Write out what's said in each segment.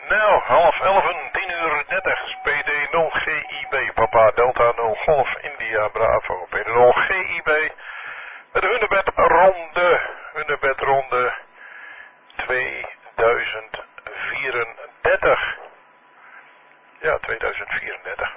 Nou, 10:30, 10:30, PD 0 GIB, Papa Delta 0 Golf India Bravo, PD 0 GIB, met de hunebedronde 2034. Ja, 2034.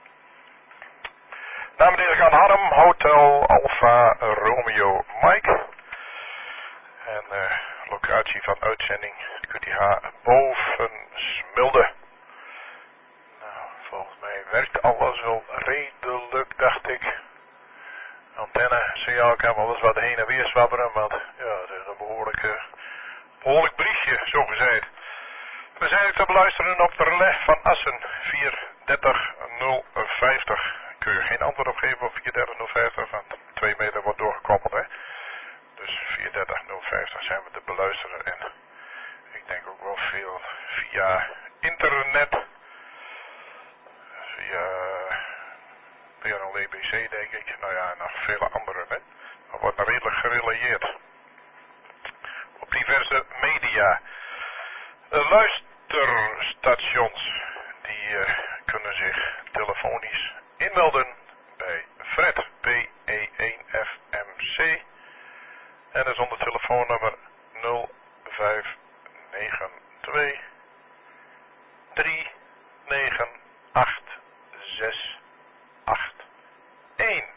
Naam en heren, Harm, Hotel Alpha Romeo Mike. En locatie van uitzending QTH boven Smilde. Nou, volgens mij werkt alles wel redelijk, dacht ik. Antenne, signaal kan wel eens wat heen en weer zwabberen, want ja, het is een behoorlijk briefje, zo gezegd. We zijn te beluisteren op de relais van Assen, 43050. Kun je geen antwoord op geven op 43050, want 2 meter wordt doorgekoppeld, hè. Dus 43050 zijn we te beluisteren en ik denk ook wel veel via internet, via een WBC denk ik, nou ja, en nog vele andere, hè. Dat wordt redelijk gerelayeerd op diverse media. De luisterstations die kunnen zich telefonisch inmelden bij Fred P1FMC en dat is onder telefoonnummer 0592 398681.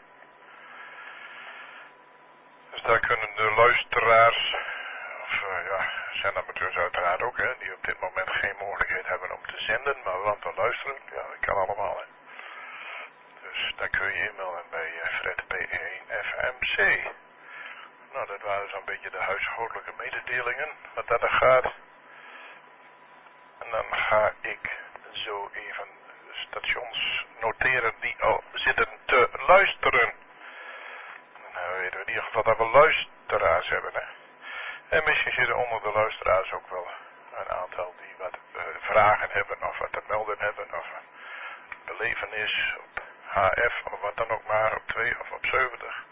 Dus daar kunnen de luisteraars, of zendamateurs uiteraard ook, hè, die op dit moment geen mogelijkheid hebben om te zenden, maar wel te luisteren, ja, dat kan allemaal, hè. Dus daar kun je inmelden bij Fred P1FMC. Nou, dat waren zo'n beetje de huishoudelijke mededelingen, wat dat er gaat. En dan ga ik zo even stations noteren die al zitten te luisteren. Dan weten we in ieder geval dat we luisteraars hebben, hè. En misschien zitten onder de luisteraars ook wel een aantal die wat vragen hebben of wat te melden hebben of een belevenis op HF of wat dan ook maar, op 2 of op 70.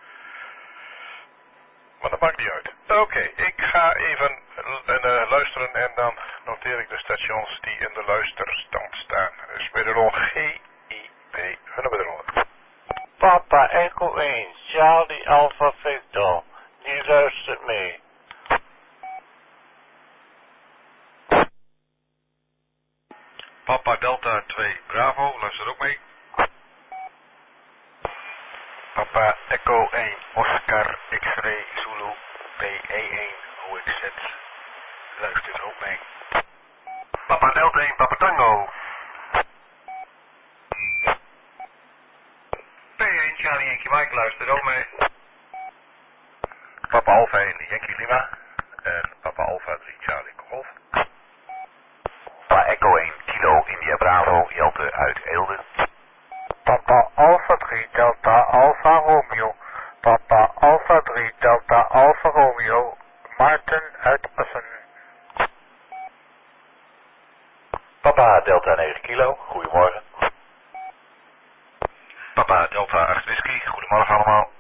Maar dat maakt niet uit. Oké, ik ga even luisteren en dan noteer ik de stations die in de luisterstand staan. Dus wederom GIB, hunebedronde. Papa Echo 1, Charlie Alpha Victor, die luistert mee. Papa Delta 2 Bravo, luister ook mee. Papa Echo 1, Oscar X-Ray Zulu PE1 OXZ, luistert ook mee. Papa Delta 1, Papa Tango. P1 Charlie Yankee Mike, luistert ook mee. Papa Alpha 1 Yankee Lima en Papa Alpha 3 Charlie Golf. Papa Echo 1 Kilo India Bravo, Jelte uit Eelde. Papa Alpha 3 Delta Alpha Romeo, Papa Alpha 3 Delta Alpha Romeo, Maarten uit Assen. Papa Delta 9 Kilo, goedemorgen. Papa Delta 8 Whisky, goedemorgen allemaal.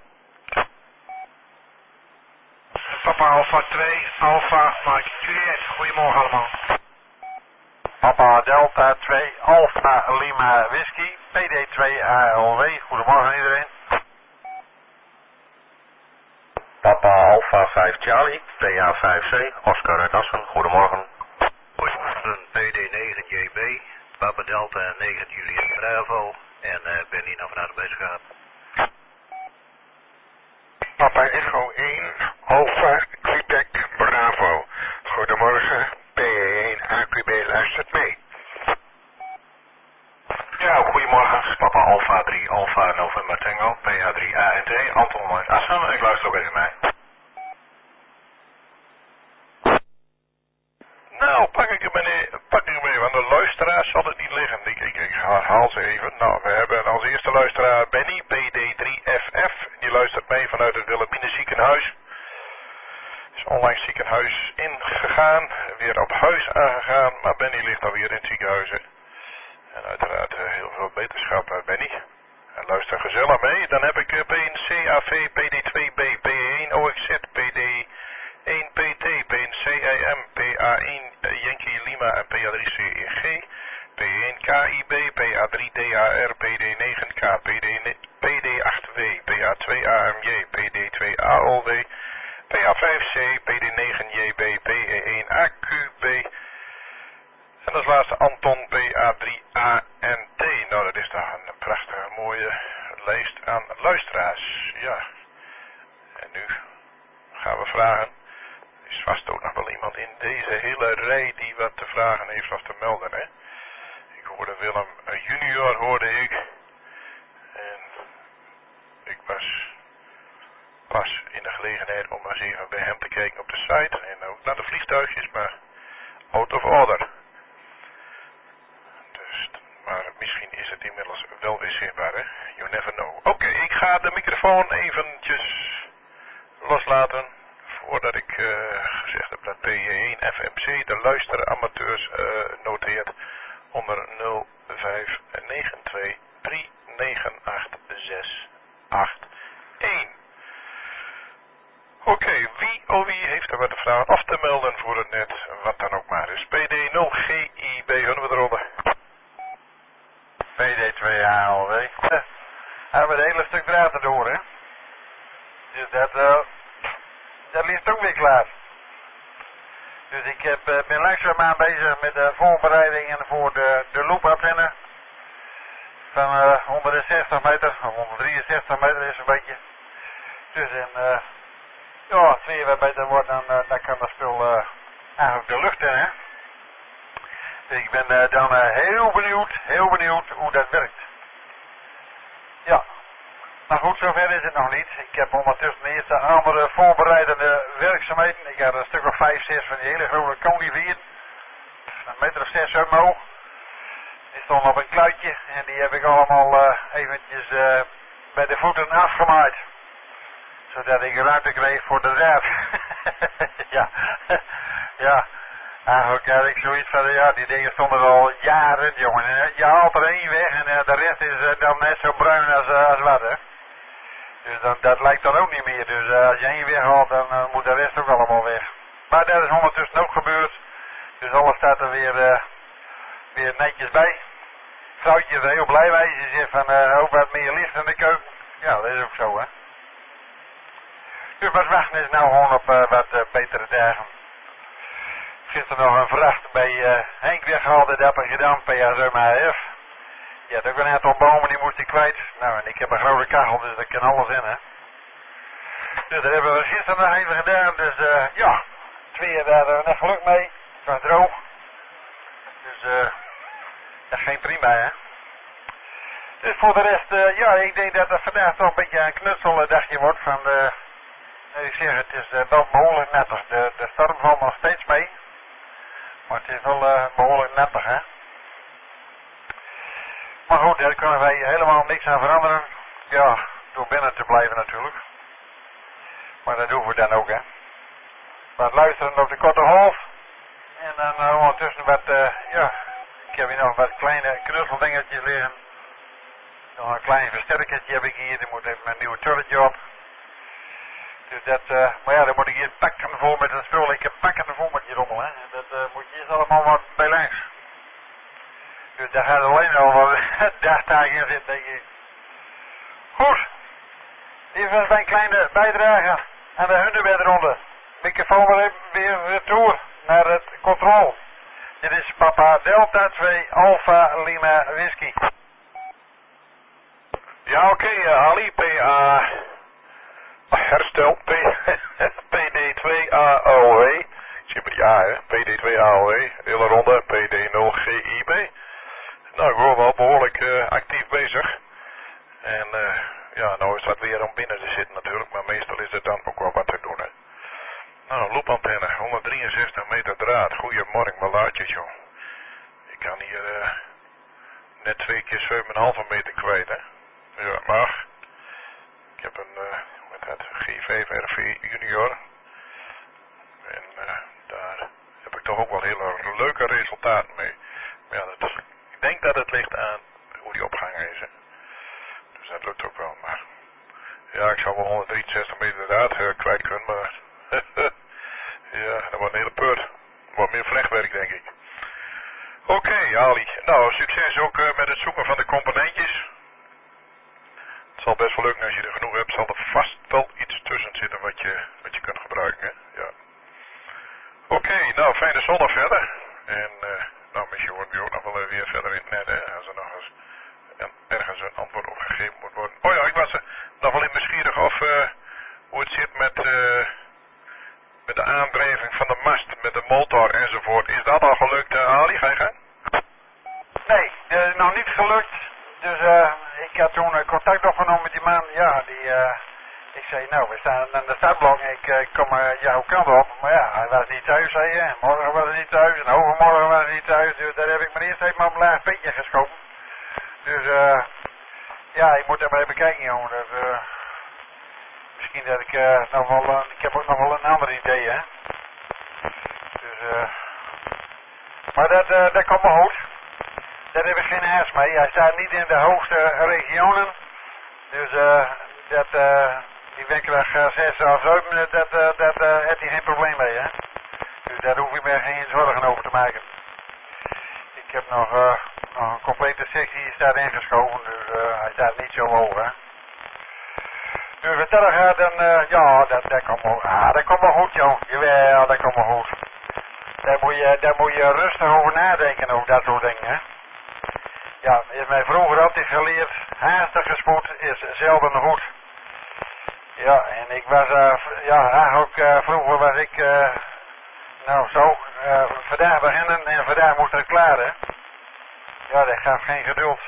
Papa Alpha 2 Alpha Mike Juliet, goedemorgen allemaal. Papa Delta 2 Alpha Lima Whisky, PD2 ALW, goedemorgen iedereen. Papa Alpha 5 Charlie, PA5C, Oscar uit Assen, goedemorgen. Goedemorgen, PD9 JB, Papa Delta 9 Juliet Bravo en ben hier nog vanuit de bezigheid. Papa Echo 1 Alpha Quebec Bravo, goedemorgen, PE1 AQB luistert mee. Ja, goedemorgen, Papa Alpha 3 Alpha November Tango, PA3 ANT, Anton uit Assen, ik luister ook even mee. Nou, pak ik hem mee, want de luisteraars zal het niet liggen. Ik herhaal ze even. Nou, we hebben als eerste luisteraar Benny, PD3FF. Die luistert mee vanuit het Wilhelmina ziekenhuis. Is onlangs ziekenhuis ingegaan, weer op huis aangegaan, maar Benny ligt alweer in het ziekenhuis. Hè. En uiteraard heel veel beterschap, Benny. En luister gezellig mee. Dan heb ik P1CAV, PD2B, P1 OXZ, PD P1PT, P1CIM, PA1 Yankee Lima en PA3 CEG, P1 KIB, PA3 DAR, PD9K, PD8W, PA2 AMJ, PD2 AOW, PA5C, PD9JB, PE1 AQB en als laatste Anton PA3ANT. Nou, dat is toch een prachtige mooie lijst aan luisteraars. Ja, en nu gaan we vragen. Er is vast ook nog wel iemand in deze hele rij die wat te vragen heeft of te melden, hè. Ik hoorde Willem junior, hoorde ik. En ik was pas in de gelegenheid om eens even bij hem te kijken op de site. En ook naar de vliegtuigjes, maar out of order. Dus, maar misschien is het inmiddels wel weer zichtbaar, hè. You never know. Oké, ik ga de microfoon eventjes loslaten. Voordat ik gezegd heb dat PJ1 FMC de luisteramateurs noteert onder 0592 398681. Oké, wie heeft er wat te vragen of te melden voor het net, wat dan ook maar is. PD0GIB, kunnen we eronder. PD2ALW. Hebben we het hele stuk draad erdoor, hè? Dus dat ligt ook weer klaar. Dus ik ben langzaamaan bezig met de voorbereidingen voor de loopantenne. Van 160 meter, of 163 meter is een beetje. Dus als het weer wat beter wordt, dan kan dat spul eigenlijk de lucht in, hè. Dus ik ben dan heel benieuwd hoe dat werkt. Ja. Maar goed, zover is het nog niet. Ik heb ondertussen de eerste andere voorbereidende werkzaamheden. Ik had een stuk of 5, 6 van die hele grote coniferen. Een meter of 6 omhoog. Die stonden op een kluitje en die heb ik allemaal eventjes bij de voeten afgemaaid. Zodat ik ruimte kreeg voor de draad. ja. Eigenlijk had ik zoiets van, ja, die dingen stonden al jaren, jongen. Je haalt er één weg en de rest is dan net zo bruin als wat, hè. Dus dat lijkt dan ook niet meer. Dus als je één weghaalt, dan moet de rest ook allemaal weg. Maar dat is ondertussen ook gebeurd. Dus alles staat er weer netjes bij. Vrouwtje is er heel blij mee. Ze zegt van, ook wat meer licht in de keuken. Ja, dat is ook zo, hè. Dus wat wachten is nou gewoon op wat betere dagen. Gisteren nog een vracht bij Henk weggehaald, dat heb ik gedaan, PA7AF. Je had ook een aantal bomen, die moest ik kwijt. Nou, en ik heb een grote kachel, dus daar kan alles in, hè. Dus dat hebben we gisteren nog even gedaan, dus ja. Het weer, daar hadden we net geluk mee. Het was droog. Dus dat ging prima, hè. Dus voor de rest, ja, ik denk dat het vandaag toch een beetje een knutseldagje wordt van de... Ik zeg, het is wel behoorlijk nettig. De storm valt nog steeds mee. Maar het is wel behoorlijk nettig, hè. Maar goed, daar kunnen wij helemaal niks aan veranderen. Ja, door binnen te blijven natuurlijk. Maar dat doen we dan ook, hè. Wat luisteren op de korte golf. En dan ondertussen wat, ja, ik heb hier nog wat kleine knutseldingetjes liggen. Nog een klein versterkertje heb ik hier, die moet even mijn nieuwe tulletje op. Dus dat, maar ja, dan moet ik hier pakken vol met een spul. Ik heb pakken vol met die rommel, hè. En dat moet je eerst allemaal wat bij langs. Dus daar gaat alleen al wat dagtaken in zitten, denk ik. Goed. Dit was mijn kleine bijdrage aan de hunebedronde. Microfoon weer retour naar het controle. Dit is Papa Delta 2 Alpha Lima Whisky. Ja, oké, Ali, PA... Herstel, PD2 AOW. Ik zie maar ja, hè. PD2 AOW. Hele ronde, PD0GIB. Nou, ik hoor wel behoorlijk actief bezig. En ja, nou is dat weer om binnen te zitten natuurlijk, maar meestal is er dan ook wel wat te doen, hè. Nou, loopantenne, 163 meter draad. Goedemorgen, malaatjes, joh. Ik kan hier net 2 keer 7,5 meter kwijt, hè. Ja, mag. Ik heb een, met het G5RV junior. En daar heb ik toch ook wel hele leuke resultaten mee. Maar ja, ik denk dat het ligt aan hoe die opgehangen is, hè. Dus dat lukt ook wel, maar... Ja, ik zou wel 163 meter draad kwijt kunnen, maar... Ja, dat wordt een hele put. Wordt meer vlechtwerk, denk ik. Oké, Ali. Nou, succes ook met het zoeken van de componentjes. Het zal best wel lukken als je er genoeg hebt. Zal er vast wel iets tussen zitten wat je kunt gebruiken, hè? Ja. Oké, nou, fijne zondag verder. En nou, misschien wordt u ook nog wel weer verder in het net, hè, als er nog eens ergens een antwoord op gegeven moet worden. Oh ja, ik was nog wel in nieuwsgierig of hoe het zit met de aandrijving van de mast, met de motor enzovoort. Is dat al gelukt, Ali? Ga je gang? Nee, dat is nog niet gelukt. Dus ik had toen contact opgenomen met die man. Ja, ik zei, nou, we staan aan de startblok. Ik kom jouw kant op. Maar ja, hij was niet thuis, zei je. Morgen was hij niet thuis. En overmorgen was hij niet thuis. Dus daar heb ik me eerst even op een laag pitje geschoten. Dus ja, ik moet er maar even kijken, jongen. Dat, misschien dat ik nog wel... ik heb ook nog wel een ander idee, hè. Dus maar dat komt me goed. Daar heb ik geen haast mee. Hij staat niet in de hoogste regionen. Dus die wegweg 6 of 7, dat heeft hij geen probleem mee, hè. Dus daar hoef ik me geen zorgen over te maken. Ik heb nog een complete sectie, die staat ingeschoven, dus hij staat niet zo hoog, hè. Dus wat dat gaat, dan, ja, dat komt wel, dat komt wel goed, joh. Jawel, dat komt wel goed. Daar moet je rustig over nadenken, over dat soort dingen, hè. Ja, is mij vroeger altijd geleerd, haastige spoed is zelden goed. Ja, en ik was, ja, eigenlijk vroeger was ik, nou zo, vandaag beginnen en vandaag moest het klaar, hè. Ja, dat gaf geen geduld.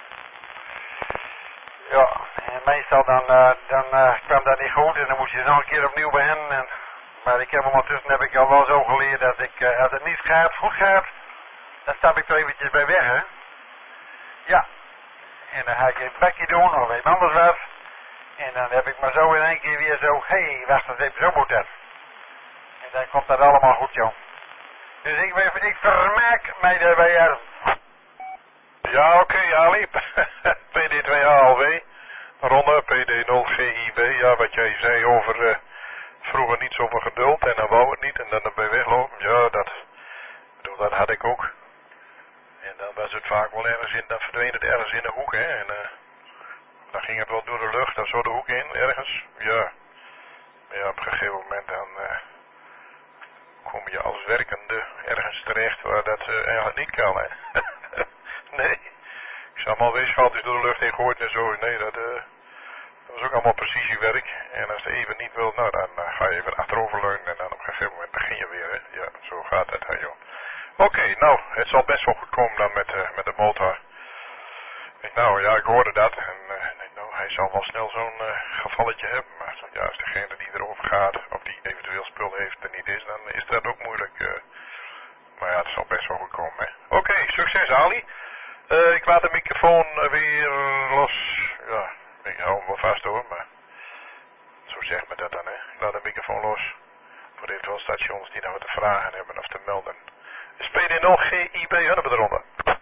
Ja, en meestal dan kwam dat niet goed en dan moest je nog een keer opnieuw beginnen. Maar ik heb ondertussen heb ik al wel zo geleerd dat ik, als het niet gaat, goed gaat, dan stap ik er eventjes bij weg, hè. Ja, en dan ga ik een bakje doen of even anders wat. En dan heb ik maar zo in één keer weer zo, hé, wacht eens even, zo moet dat. En dan komt dat allemaal goed, joh. Dus ik vermaak mij daarbij uit. Ja, oké, Ali. PD2ALW. Ronde PD0GIB. Ja, wat jij zei over vroeger niet zoveel geduld en dan wou het niet en dan erbij weglopen. Ja, dat had ik ook. En dan was het vaak wel ergens in, dan verdween het ergens in de hoek, hè. En dan ging het wel door de lucht of zo de hoek in, ergens. Ja. Maar ja, op een gegeven moment dan kom je als werkende ergens terecht waar dat eigenlijk niet kan, hè. Nee. Ik zag allemaal weesschaaltjes door de lucht heen gooien en zo. Nee, dat was ook allemaal precisiewerk. En als het even niet wil, nou dan ga je even achteroverleunen en dan op een gegeven moment begin je weer, hè. Ja, zo gaat het, hè, joh. Oké, nou, het zal best wel goed komen dan met de motor. Nou ja, ik hoorde dat en nou, hij zal wel snel zo'n gevalletje hebben. Maar ja, als degene die erover gaat, of die eventueel spul heeft er niet is, dan is dat ook moeilijk. Maar ja, het zal best wel goed komen, hè. Oké, succes Ali. Ik laat de microfoon weer los. Ja, ik hou hem wel vast hoor, maar zo zegt me dat dan, hè. Ik laat de microfoon los voor de eventueel stations die nou wat te vragen hebben of te melden. PD0GIB, hebben we eronder.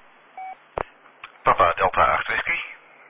Papa Delta 8 Whisky.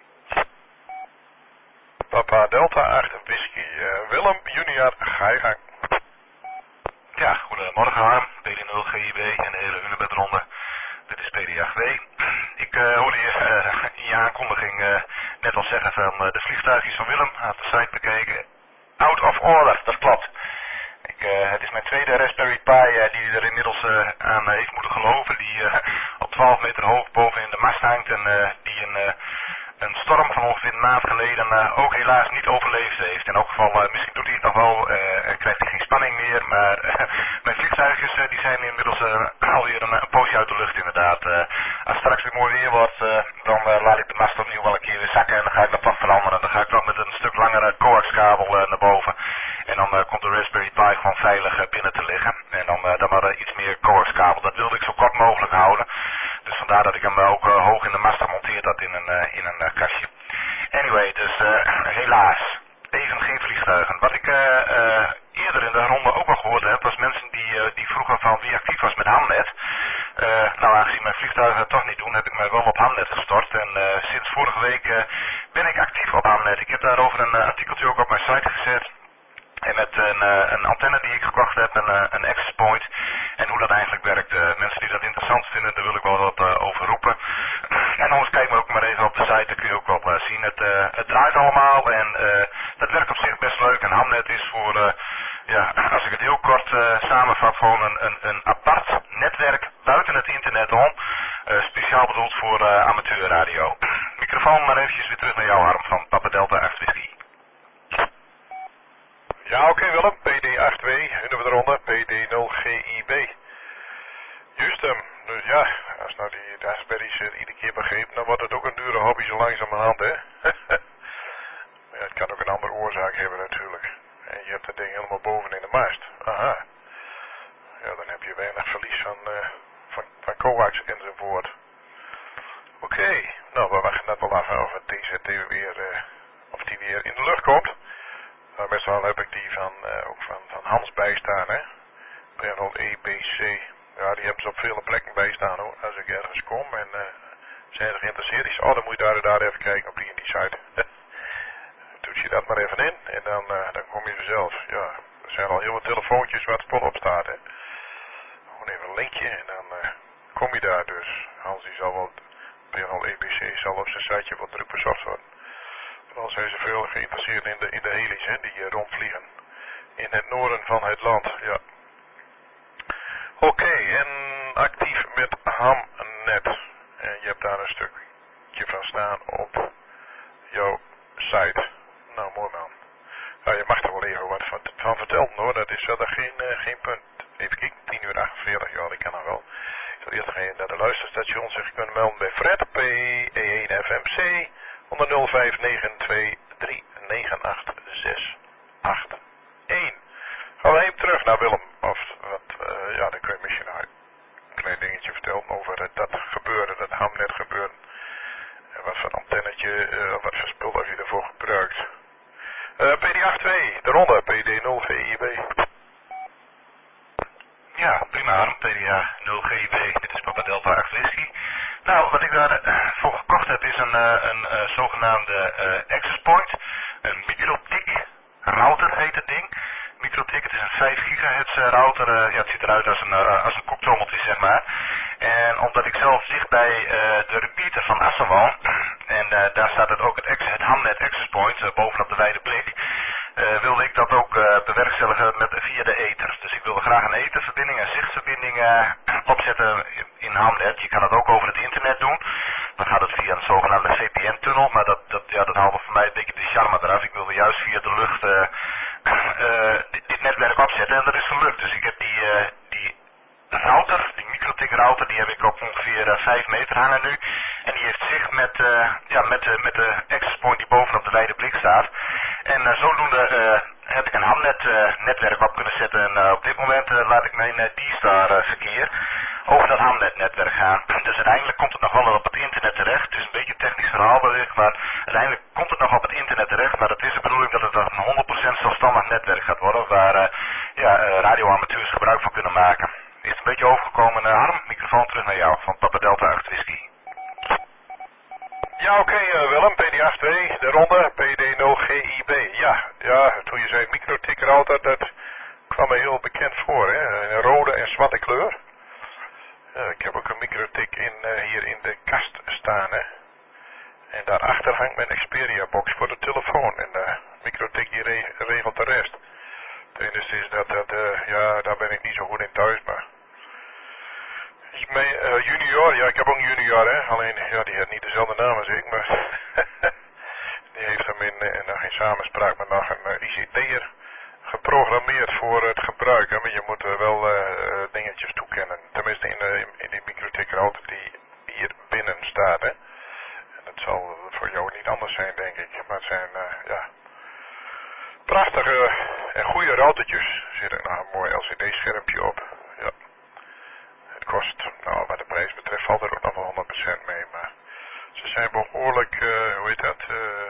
Papa Delta 8 Whisky. Willem Junior, ga je gang. Ja, goedemorgen Harm. PD0GIB en de hele Hunebedronde. Dit is PD8W. Ik hoorde je in je aankondiging net al zeggen van de vliegtuigjes van Willem. Had de site bekeken. Out of order, dat klopt. Het is mijn tweede Raspberry Pi die er inmiddels aan heeft moeten geloven. Die op 12 meter hoog boven in de mast hangt en die een storm van ongeveer een maand geleden ook helaas niet overleefd heeft. In elk geval, misschien doet hij het nog wel en krijgt hij geen spanning meer. Maar mijn vliegtuigjes die zijn inmiddels alweer een poosje uit de lucht inderdaad. Als het straks weer mooi weer wordt, dan laat ik de mast opnieuw wel een keer weer zakken. En dan ga ik dat pad veranderen. Dan ga ik nog met een stuk langere coaxkabel naar boven. En dan komt de Raspberry Pi gewoon veilig binnen te liggen. En dan maar iets meer coaxkabel. Dat wilde ik zo kort mogelijk houden. Dus vandaar dat ik hem ook hoog in de mast gemonteerd had in een kastje. Anyway, dus helaas. Even geen vliegtuigen. Wat ik eerder in de ronde ook al gehoord heb, was mensen die vroegen van wie actief was met Hamnet. Nou, aangezien mijn vliegtuigen het toch niet doen, heb ik mij wel op Hamnet gestort. En sinds vorige week ben ik actief op Hamnet. Ik heb daarover een artikeltje ook op mijn site gezet. En met een antenne die ik gekocht heb, een access point. En hoe dat eigenlijk werkt. Mensen die dat interessant vinden, daar wil ik wel wat over roepen. En anders kijk maar ook maar even op de site, daar kun je ook wel zien. Het draait allemaal en dat werkt op zich best leuk. En Hamnet is voor, ja, als ik het heel kort samenvat, gewoon een apart netwerk buiten het internet om. Speciaal bedoeld voor amateurradio. Microfoon maar eventjes weer terug naar jou, Harm, van Papa Delta 8 Whisky. Ja, oké, Willem. PD82, vinden we eronder. PD0GIB. Juist hem. Dus ja, als nou die Raspberries iedere keer begrepen, dan wordt het ook een dure hobby zo langzamerhand, hè. Maar ja, het kan ook een andere oorzaak hebben natuurlijk. En je hebt het ding helemaal boven in de mast. Aha. Ja, dan heb je weinig verlies van coax enzovoort. Oké. Nou, we wachten net wel af of het TZT weer, of die weer in de lucht komt. Nou, meestal heb ik die ook van Hans bijstaan, hè. P0EBC. Ja, die hebben ze op vele plekken bijstaan, hoor. Als ik ergens kom en zijn er geïnteresseerd is, oh, dan moet je daar even kijken op die site. Toets je dat maar even in en dan kom je vanzelf. Ja, er zijn al heel wat telefoontjes waar het spul op staat, hè. Gewoon even een linkje en dan kom je daar dus. Hans die zal wel, P0EBC zal op zijn siteje wat druk bezocht worden. Al zijn ze veel geïnteresseerd in de helis, hè, die rondvliegen. In het noorden van het land, ja. Oké, en actief met Hamnet. En je hebt daar een stukje van staan op jouw site. Nou, mooi man. Ja, je mag er wel even wat van vertellen, hoor. Dat is verder geen punt. Even kijken, 10:48, ja, dat kan nog wel. Ik zal eerst gaan naar de luisterstation zich kunnen melden bij Fred, P1FMC, onder 0592398681. Gaan we even terug naar Willem. Of wat, ja, dan kun je misschien een klein dingetje vertellen over dat gebeuren, dat Hamnet gebeuren. En wat voor antennetje, wat voor spul heb je ervoor gebruikt. PD82, de ronde, PD0GIB. Ja, prima, Harm, PDA 0GIB, dit is Papa Delta 8 Whisky. Nou, wat ik daarvoor gekocht heb is een zogenaamde access point, een microtik router heet het ding. Microtik, het is een 5 gigahertz router, ja, het ziet eruit als een koektrommeltje, zeg maar. En omdat ik zelf dicht bij de repeater van Assen woon, en daar staat het ook het Hamnet access point bovenop de wijde blik, wilde ik dat ook bewerkstelligen via de ether. Dus ik wilde graag een etherverbinding, een zichtverbinding opzetten in Hamnet. Je kan het ook over het internet doen. Dan gaat het via een zogenaamde VPN-tunnel, maar dat haalt voor mij een beetje de charme eraf. Ik wilde juist via de lucht dit netwerk opzetten en dat is gelukt. Dus ik heb die router, die microtik router, die heb ik op ongeveer 5 meter hangen nu. En die heeft zicht met de access point die bovenop de wijde blik staat. En zodoende heb ik een Hamnet netwerk op kunnen zetten. En op dit moment laat ik mijn D-Star verkeer over dat Hamnet netwerk gaan. Dus uiteindelijk komt het nog wel op het internet terecht. Het is een beetje een technisch verhaal wellicht, maar uiteindelijk komt het nog op het internet terecht. Maar het is de bedoeling dat het een 100% zelfstandig netwerk gaat worden, waar radioamateurs gebruik van kunnen maken. Is het een beetje overgekomen, Harm? Microfoon terug naar jou, van Papa Delta 8 Whisky. Ja, oké, Willem, PD82, de ronde, PD0GIB. Ja, toen je zei microtik router, dat kwam me heel bekend voor, hè, een rode en zwarte kleur. Ik heb ook een microtik hier in de kast staan, hè. En daarachter hangt mijn Xperia box voor de telefoon en de microtik die regelt de rest. Het enige is dat ja, daar ben ik niet zo goed in thuis, maar... Mijn junior, ja, ik heb ook een junior, hè. Alleen, ja, die heeft niet dezelfde naam als ik, maar... die heeft hem in samenspraak met nog een ICT'er geprogrammeerd voor het gebruik. Hè. Maar je moet wel dingetjes toekennen. Tenminste in die microtik router die hier binnen staat, hè. En dat zal voor jou niet anders zijn, denk ik. Maar het zijn, ja... prachtige en goede routertjes. Er zit er nog een mooi LCD-schermpje op. Ja. Het kost, nou, wat de prijs betreft valt er ook nog wel 100% mee, maar ze zijn behoorlijk, hoe heet dat,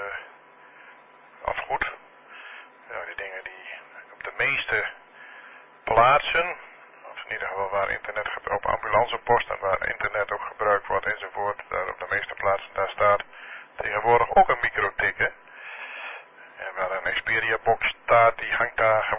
afgoed. Ja, die dingen die op de meeste plaatsen, of in ieder geval waar internet op ambulanceposten, waar internet ook gebruikt wordt enzovoort, daar op de meeste plaatsen daar staat tegenwoordig ook een microtik, hè. En waar een Xperia box staat, die hangt daar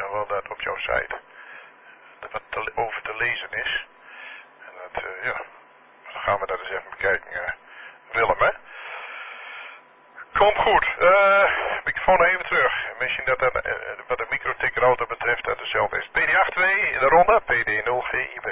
wat dat op jouw site wat over te lezen is. En dat, ja, dan gaan we dat eens even bekijken, Willem, hè. Komt goed. Microfoon even terug. Misschien dat wat de microtikkerauto betreft dat hetzelfde is. PD82 in de ronde, PD0GIB.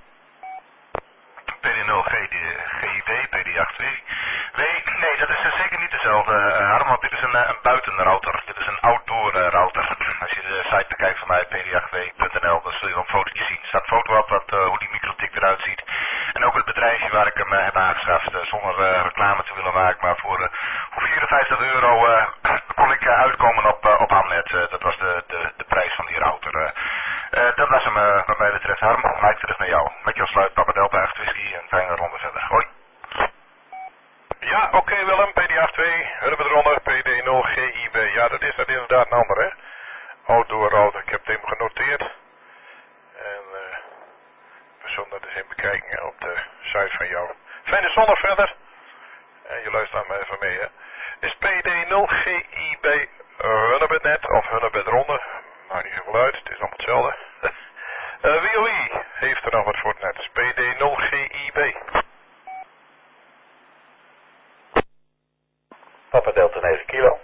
PD0GIB, PD82. Nee, dat is zeker niet dezelfde, Harm, want dit is een buitenrouter. Dit is een outdoor router. Als je de site bekijkt van mij, pd82.nl, dan zul je wel een fotootje zien. Er staat een foto op hoe die microtik eruit ziet. En ook het bedrijfje waar ik hem heb aangeschaft. Zonder reclame te willen maken, maar voor €54 kon ik uitkomen op Hamnet. Dat was de prijs van die router. Dat was hem wat mij betreft, Harm. Mike, terug naar jou. Met je als sluit, Papa Delta 8 whisky en fijne ronde verder. Hoi. Ja, oké, Willem, PD82, Hunebedronde, PD0GIB. Ja, dat is inderdaad een ander, hè. Outdoor router, ik heb het even genoteerd. En we zullen dat eens even bekijken op de site van jou. Fijne zondag verder. En je luistert maar even mee, hè. Is PD0GIB Hunebednet of Hunebedronde? Maakt niet zoveel uit, het is allemaal hetzelfde. WOI heeft er nog wat voor het net. Is PD0GIB. Papa Delta 9 kilo.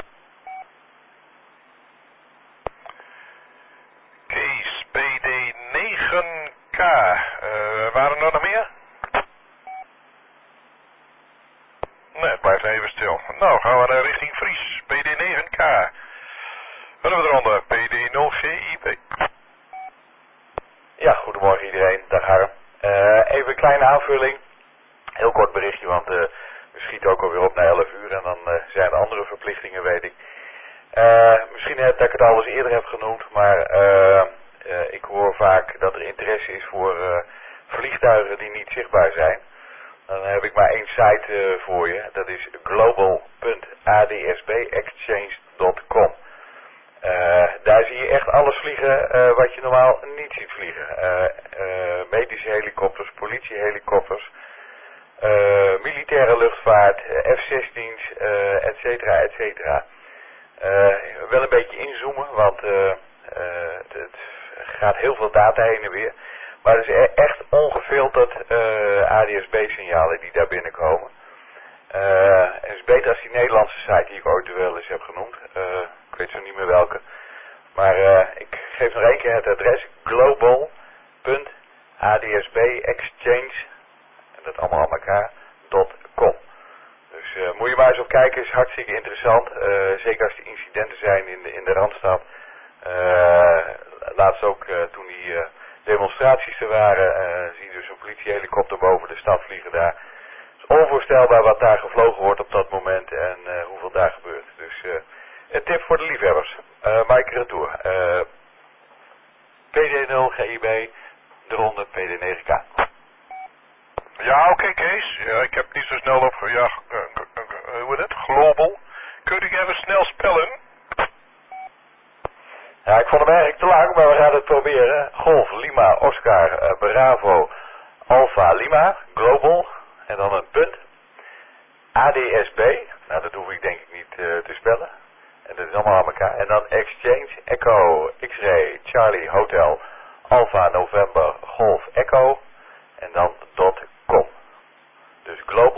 Kees, PD9K. Waren er nog meer? Nee, het blijft even stil. Nou, gaan we richting Fries. PD9K. Willen we eronder? PD0GIB. Ja, goedemorgen iedereen. Dag Harm. Even een kleine aanvulling. Heel kort berichtje, want we schieten ook alweer op naar 11 uur en dan zijn er andere verplichtingen, weet ik. Misschien dat ik het al eens eerder heb genoemd, maar ik hoor vaak dat er interesse is voor vliegtuigen die niet zichtbaar zijn. Dan heb ik maar één site voor je, dat is global.adsbexchange.com. Daar zie je echt alles vliegen wat je normaal niet ziet vliegen. Medische helikopters, politiehelikopters, militaire luchtvaart, F-16's, et cetera, et cetera. Wel een beetje inzoomen, want het gaat heel veel data heen en weer. Maar het is echt ongefilterd ADSB-signalen die daar binnenkomen. Het is beter als die Nederlandse site die ik ooit wel eens heb genoemd. Ik weet zo niet meer welke. Maar ik geef nog één keer het adres. global.adsbexchange, en dat allemaal aan elkaar, .com. Dus moet je maar eens op kijken, is hartstikke interessant. Zeker als er incidenten zijn in de Randstad. Laatst ook toen die demonstraties er waren, zie je dus een politiehelikopter boven de stad vliegen daar. Het is onvoorstelbaar wat daar gevlogen wordt op dat moment en hoeveel daar gebeurt. Dus een tip voor de liefhebbers. Mike Retour. PD0GIB, de ronde PD9K. Ja, oké, Kees. Ja, ik heb niet zo snel op... Ja, hoe heet het? Global. Kun je even snel spellen? Ja, ik vond hem eigenlijk te lang, maar we gaan het proberen. Golf, Lima, Oscar, Bravo, Alpha, Lima, Global. En dan een punt. ADSB. Nou, dat hoef ik denk ik niet te spellen. En dat is allemaal aan elkaar. En dan Exchange, Echo, X-Ray, Charlie, Hotel, Alpha, November, Golf, Echo. En dan .com. Dus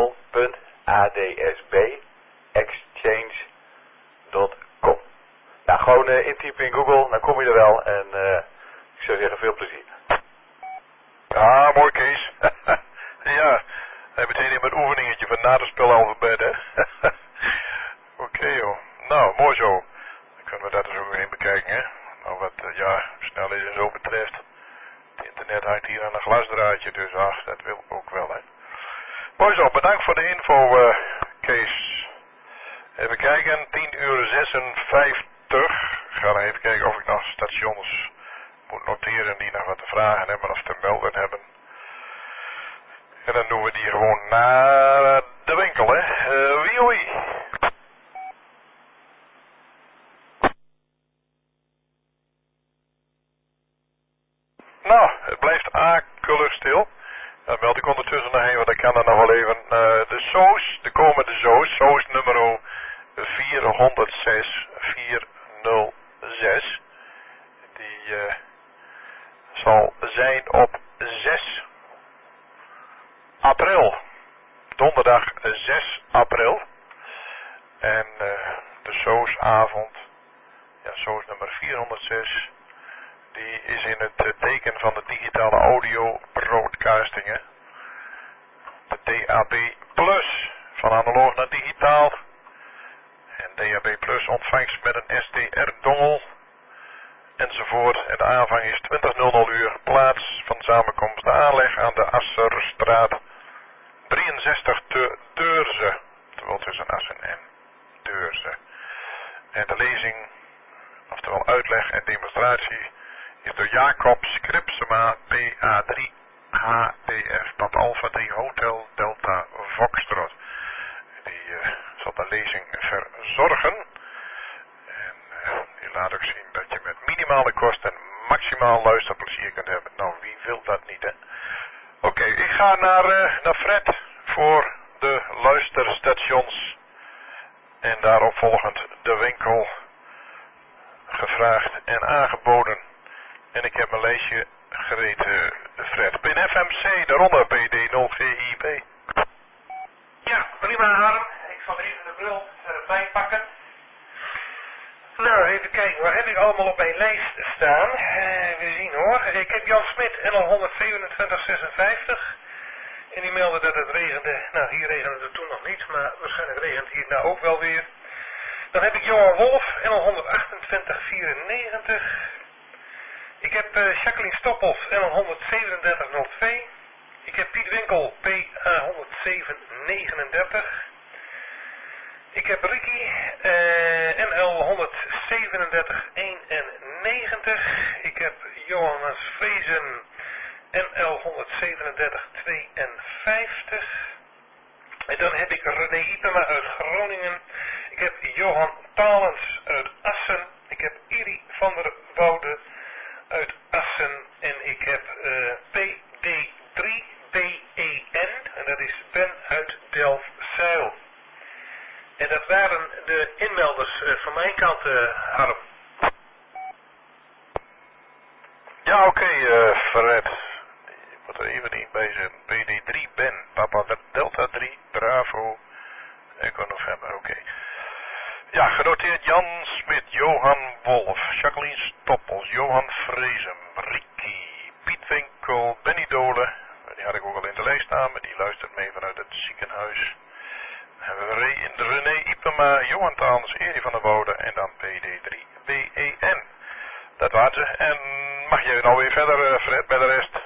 global.adsbexchange.com. Nou, gewoon intypen in Google, dan kom je er wel. En ik zou zeggen, veel plezier. Ah, mooi, Kees. Ja, meteen in mijn oefeningetje van na de spelalfabet, hè. Oké, joh. Nou, mooi zo. Dan kunnen we dat dus ook even bekijken, hè. Nou, wat snelheid en zo betreft. Het internet hangt hier aan een glasdraadje, dus ach, dat wil ook wel, hè. Mooi zo, bedankt voor de info, Kees. Even kijken, 10:56. Ik ga nog even kijken of ik nog stations moet noteren die nog wat te vragen hebben of te melden hebben. En dan doen we die gewoon naar de winkel, hè. Wie. Nou, het blijft akelig stil. Dan meld ik ondertussen nog even, want ik kan er nog wel even. De SOS, de komende SOS nummer 406406. die zal zijn op 6 april. Donderdag 6 april. En de soosavond, ja, soos nummer 406, die is in het teken van de digitale audio broadcastingen. De DAB Plus, van analoog naar digitaal. En DAB Plus ontvangst met een SDR-dongel. Enzovoort. En de aanvang is 20:00 uur. Plaats van samenkomst de aanleg aan de Asserstraat 63 te Deurze. Terwijl tussen Assen en Deurze. En de lezing, oftewel uitleg en demonstratie, is door Jacob Skripsema, PA3 HDF, Papa Alpha 3 Hotel Delta Foxtrot. Die zal de lezing verzorgen. En die laat ook zien dat je met minimale kosten maximaal luisterplezier kunt hebben. Nou, wie wil dat niet, hè? Oké, ik ga naar Fred voor de luisterstations. En daarop volgend de winkel gevraagd en aangeboden. En ik heb mijn lijstje gereed, Fred. Pin FMC, daaronder PD0GIB. Ja, prima Harm. Ik zal even de bril erbij pakken. Nou, even kijken, waar heb ik allemaal op mijn lijst staan? We zien hoor. Ik heb Jan Smit, NL 12756. En die meldde dat het regende. Nou, hier regende het toen nog niet, maar waarschijnlijk regent hier nou ook wel weer. Dan heb ik Johan Wolf, NL 12894. Ik heb Jacqueline Stoppels, NL 13702. Ik heb Piet Winkel, PA 10739. Ik heb Ricky, NL 13791. Ik heb Johannes Vrezen, NL 13752. En dan heb ik René Ipema uit Groningen. Ik heb Johan Talens uit Assen. Ik heb Iri van der Woude uit Assen. En ik heb PD3BEN. En dat is Ben uit Delfzijl. En dat waren de inmelders van mijn kant, Harm. Ja, oké, Fred. Ik moet er even niet bij zijn. PD3 Ben, Papa Delta 3, Bravo, Echo November, oké. Ja, genoteerd Jan Smit, Johan Wolf, Jacqueline Stoppels, Johan Vrezen, Ricky, Piet Winkel, Benny Dolen. Die had ik ook al in de lijst staan, maar die luistert mee vanuit het ziekenhuis. Dan hebben we René Ipema, Johan Taans, Eri van der Woude en dan PD3BEN. Dat waren ze. En mag jij nou weer verder, Fred, bij de rest?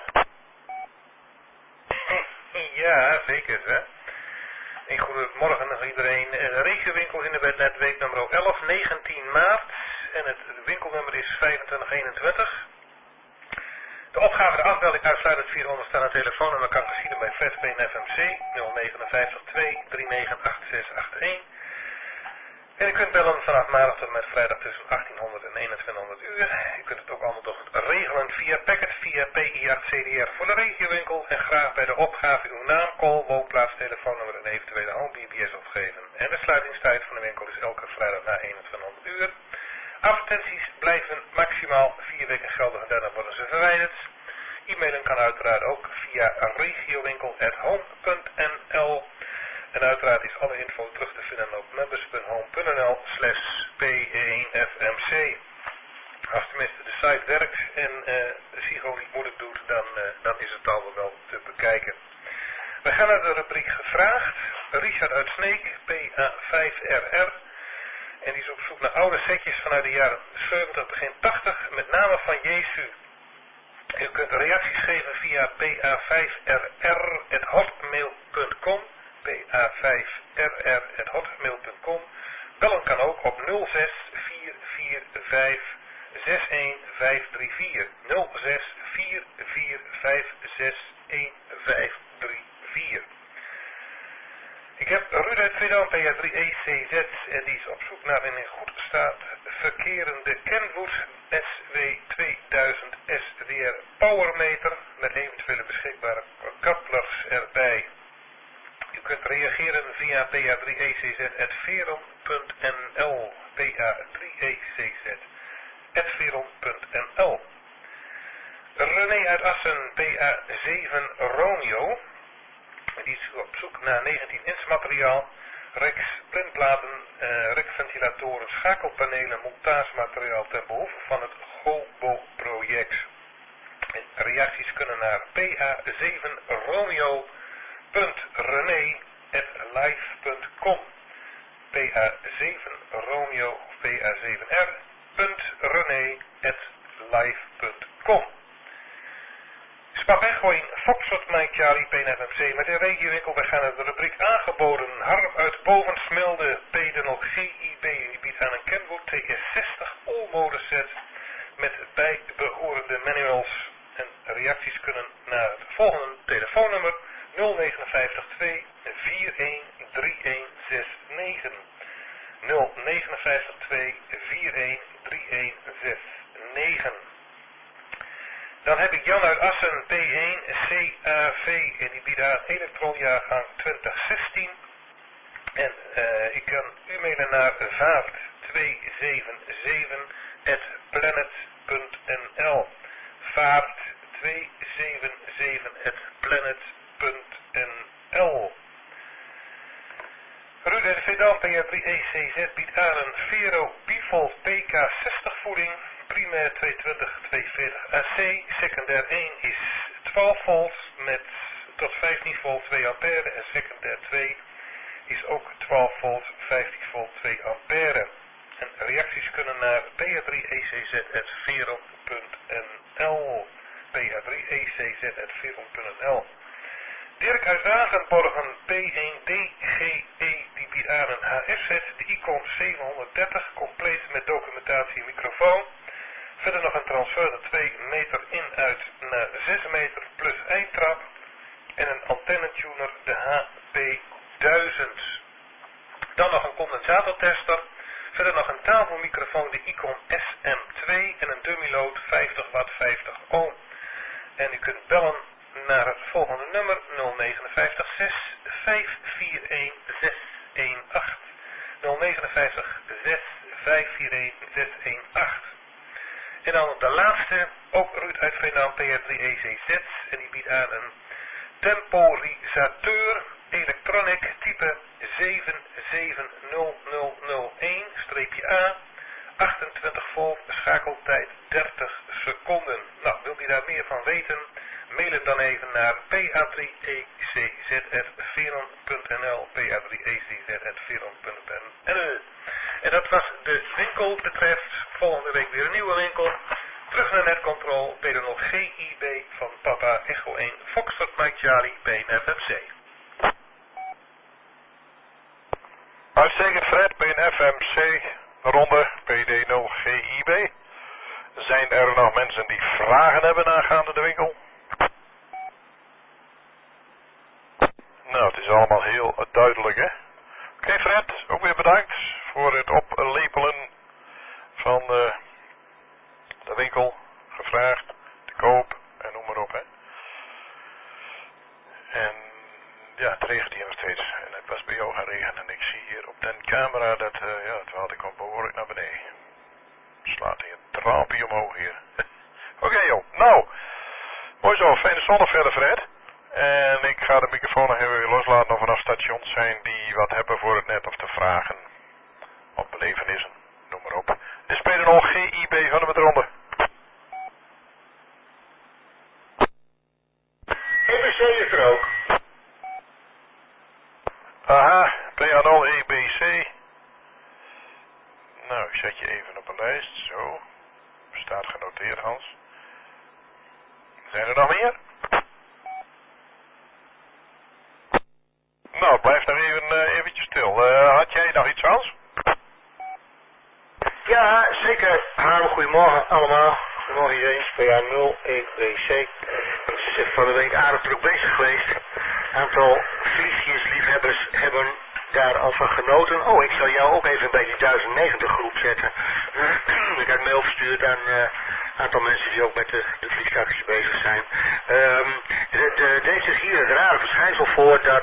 Ja, zeker. Hè? En goedemorgen nog iedereen. De regiowinkel in de Bednet, week nummer 11, 19 maart. En het winkelnummer is 2521. De opgave de afbeelding uitsluitend via onderstaande telefoonnummer kan geschieden bij Fred FMC 059 239 8681. En u kunt bellen vanaf maandag tot met vrijdag tussen 1800 en 2100 uur. U kunt het ook allemaal toch regelen via packet, via PI8CDR voor de regiowinkel. En graag bij de opgave uw naam, call, woonplaats, telefoonnummer en eventuele home BBS opgeven. En de sluitingstijd van de winkel is elke vrijdag na 2100 uur. Advertenties blijven maximaal 4 weken geldig en daarna worden ze verwijderd. E-mailen kan uiteraard ook via regiowinkel@home.nl. En uiteraard is alle info terug te vinden op members.home.nl/P1FMC. Als tenminste de site werkt en de Sigo niet moeilijk doet, dan is het al wel te bekijken. We gaan naar de rubriek gevraagd. Richard uit Sneek, PA5RR. En die is op zoek naar oude setjes vanuit de jaren 70, begin 80, met name van Jesu. U kunt reacties geven via pa5rr@hotmail.com. pa5rr@hotmail.com. Bellen kan ook op 06445 61534. 06445 61534. Ik heb Ruud uit Vedan, PA3ECZ, en die is op zoek naar een in goed staat verkerende Kenwood SW2000 SWR Powermeter met eventuele beschikbare couplers erbij. U kunt reageren via pa3ECZ@veron.nl. pa3ECZ@veron.nl. René uit Assen, PA7 Romeo. Die is op zoek naar 19-inch materiaal, reks, printplaten, rekventilatoren, schakelpanelen, montagemateriaal ten behoeve van het Gobo-project. En reacties kunnen naar pa7romeo.rene@live.com. pa7romeo of pa7r.rene@live.com. Spap Echo in Foxtrot Mike Charlie PNFMC met de regiowinkel. We gaan naar de rubriek aangeboden. Harm uit Bovensmilde, P-Denel GIB. Die biedt aan een Kenwood TS60 all-mode set met bijbehorende manuals. En reacties kunnen naar het volgende telefoonnummer 059 2 41 3169. 059 2 41 3169. Dan heb ik Jan uit Assen, P1 CAV, en die biedt aan elektronjaargang 2016. En ik kan u mailen naar vaart277@planet.nl. vaart277@planet.nl. Ruud uit Vedan, PR3ECZ, biedt aan een Vero Bivolt PK60 voeding. Primair 220-240 AC, secundair 1 is 12 volt met tot 15 volt 2 ampère en secundair 2 is ook 12 volt 15 volt 2 ampère. En reacties kunnen naar pa3ecz@vero.nl. pa3ecz@vero.nl. Dirk uit Wagenborgen, P1DGE, die biedt aan een HF-set, de Icon 730, compleet met documentatie en microfoon. Verder nog een transfer de 2 meter in-uit naar 6 meter plus eindtrap. En een antennetuner, de HP1000. Dan nog een condensatortester. Verder nog een tafelmicrofoon, de Icon SM2 en een dummyload 50 watt 50 ohm. En u kunt bellen naar het volgende nummer 059 6 541 618. 059 6 541 618. En dan de laatste, ook Ruud uit Veendam, PR3ECZ, en die biedt aan een temporisateur Electronic type 770001-A, 28 volt, schakeltijd 30 seconden. Nou, wilt u daar meer van weten? Mail het dan even naar pa3ecz@veron.nl, pa3ecz@veron.nl. En dat was de winkel betreft. Volgende week weer een nieuwe winkel. Terug naar Netcontrol, P-Denel GIB van Papa Echo 1, Foxtrot Mike Charlie, PNFMC. Uitstekend Fred, PNFMC, ronde PD0 GIB. Zijn er nog mensen die vragen hebben aangaande de winkel? Nou, het is allemaal heel duidelijk, hè? Oké, Fred, ook weer bedankt voor het oplepelen van de winkel, gevraagd, te koop en noem maar op, hè. En ja, het regent hier nog steeds en het was bij jou gaan regenen en ik zie hier op de camera dat het water komt behoorlijk naar beneden. Slaat hier een trapje omhoog hier. Oké, joh, nou, mooi zo, fijne zondag verder, Fred. En ik ga de microfoon nog even weer loslaten of er nog stations zijn die wat hebben voor het net of te vragen. Op belevenissen, noem maar op. De spelen nog GIB, gaan we met de ronde. EBC is er ook. Aha, PA0 EBC. Nou, ik zet je even op een lijst, zo. Staat genoteerd, Hans. Zijn er nog meer? Nou, blijf nog eventjes stil. Had jij nog iets, Hans? Ja, zeker. Harm, goedemorgen allemaal. Goedemorgen iedereen. PA0 EBC. Het is van de week aardig druk bezig geweest. Een aantal vliegjesliefhebbers hebben daar al van genoten. Oh, ik zal jou ook even bij die 1090 groep zetten. Ik heb een mail verstuurd aan een aantal mensen die ook met de vliegtuigjes bezig zijn. Deed zich hier het rare verschijnsel voor dat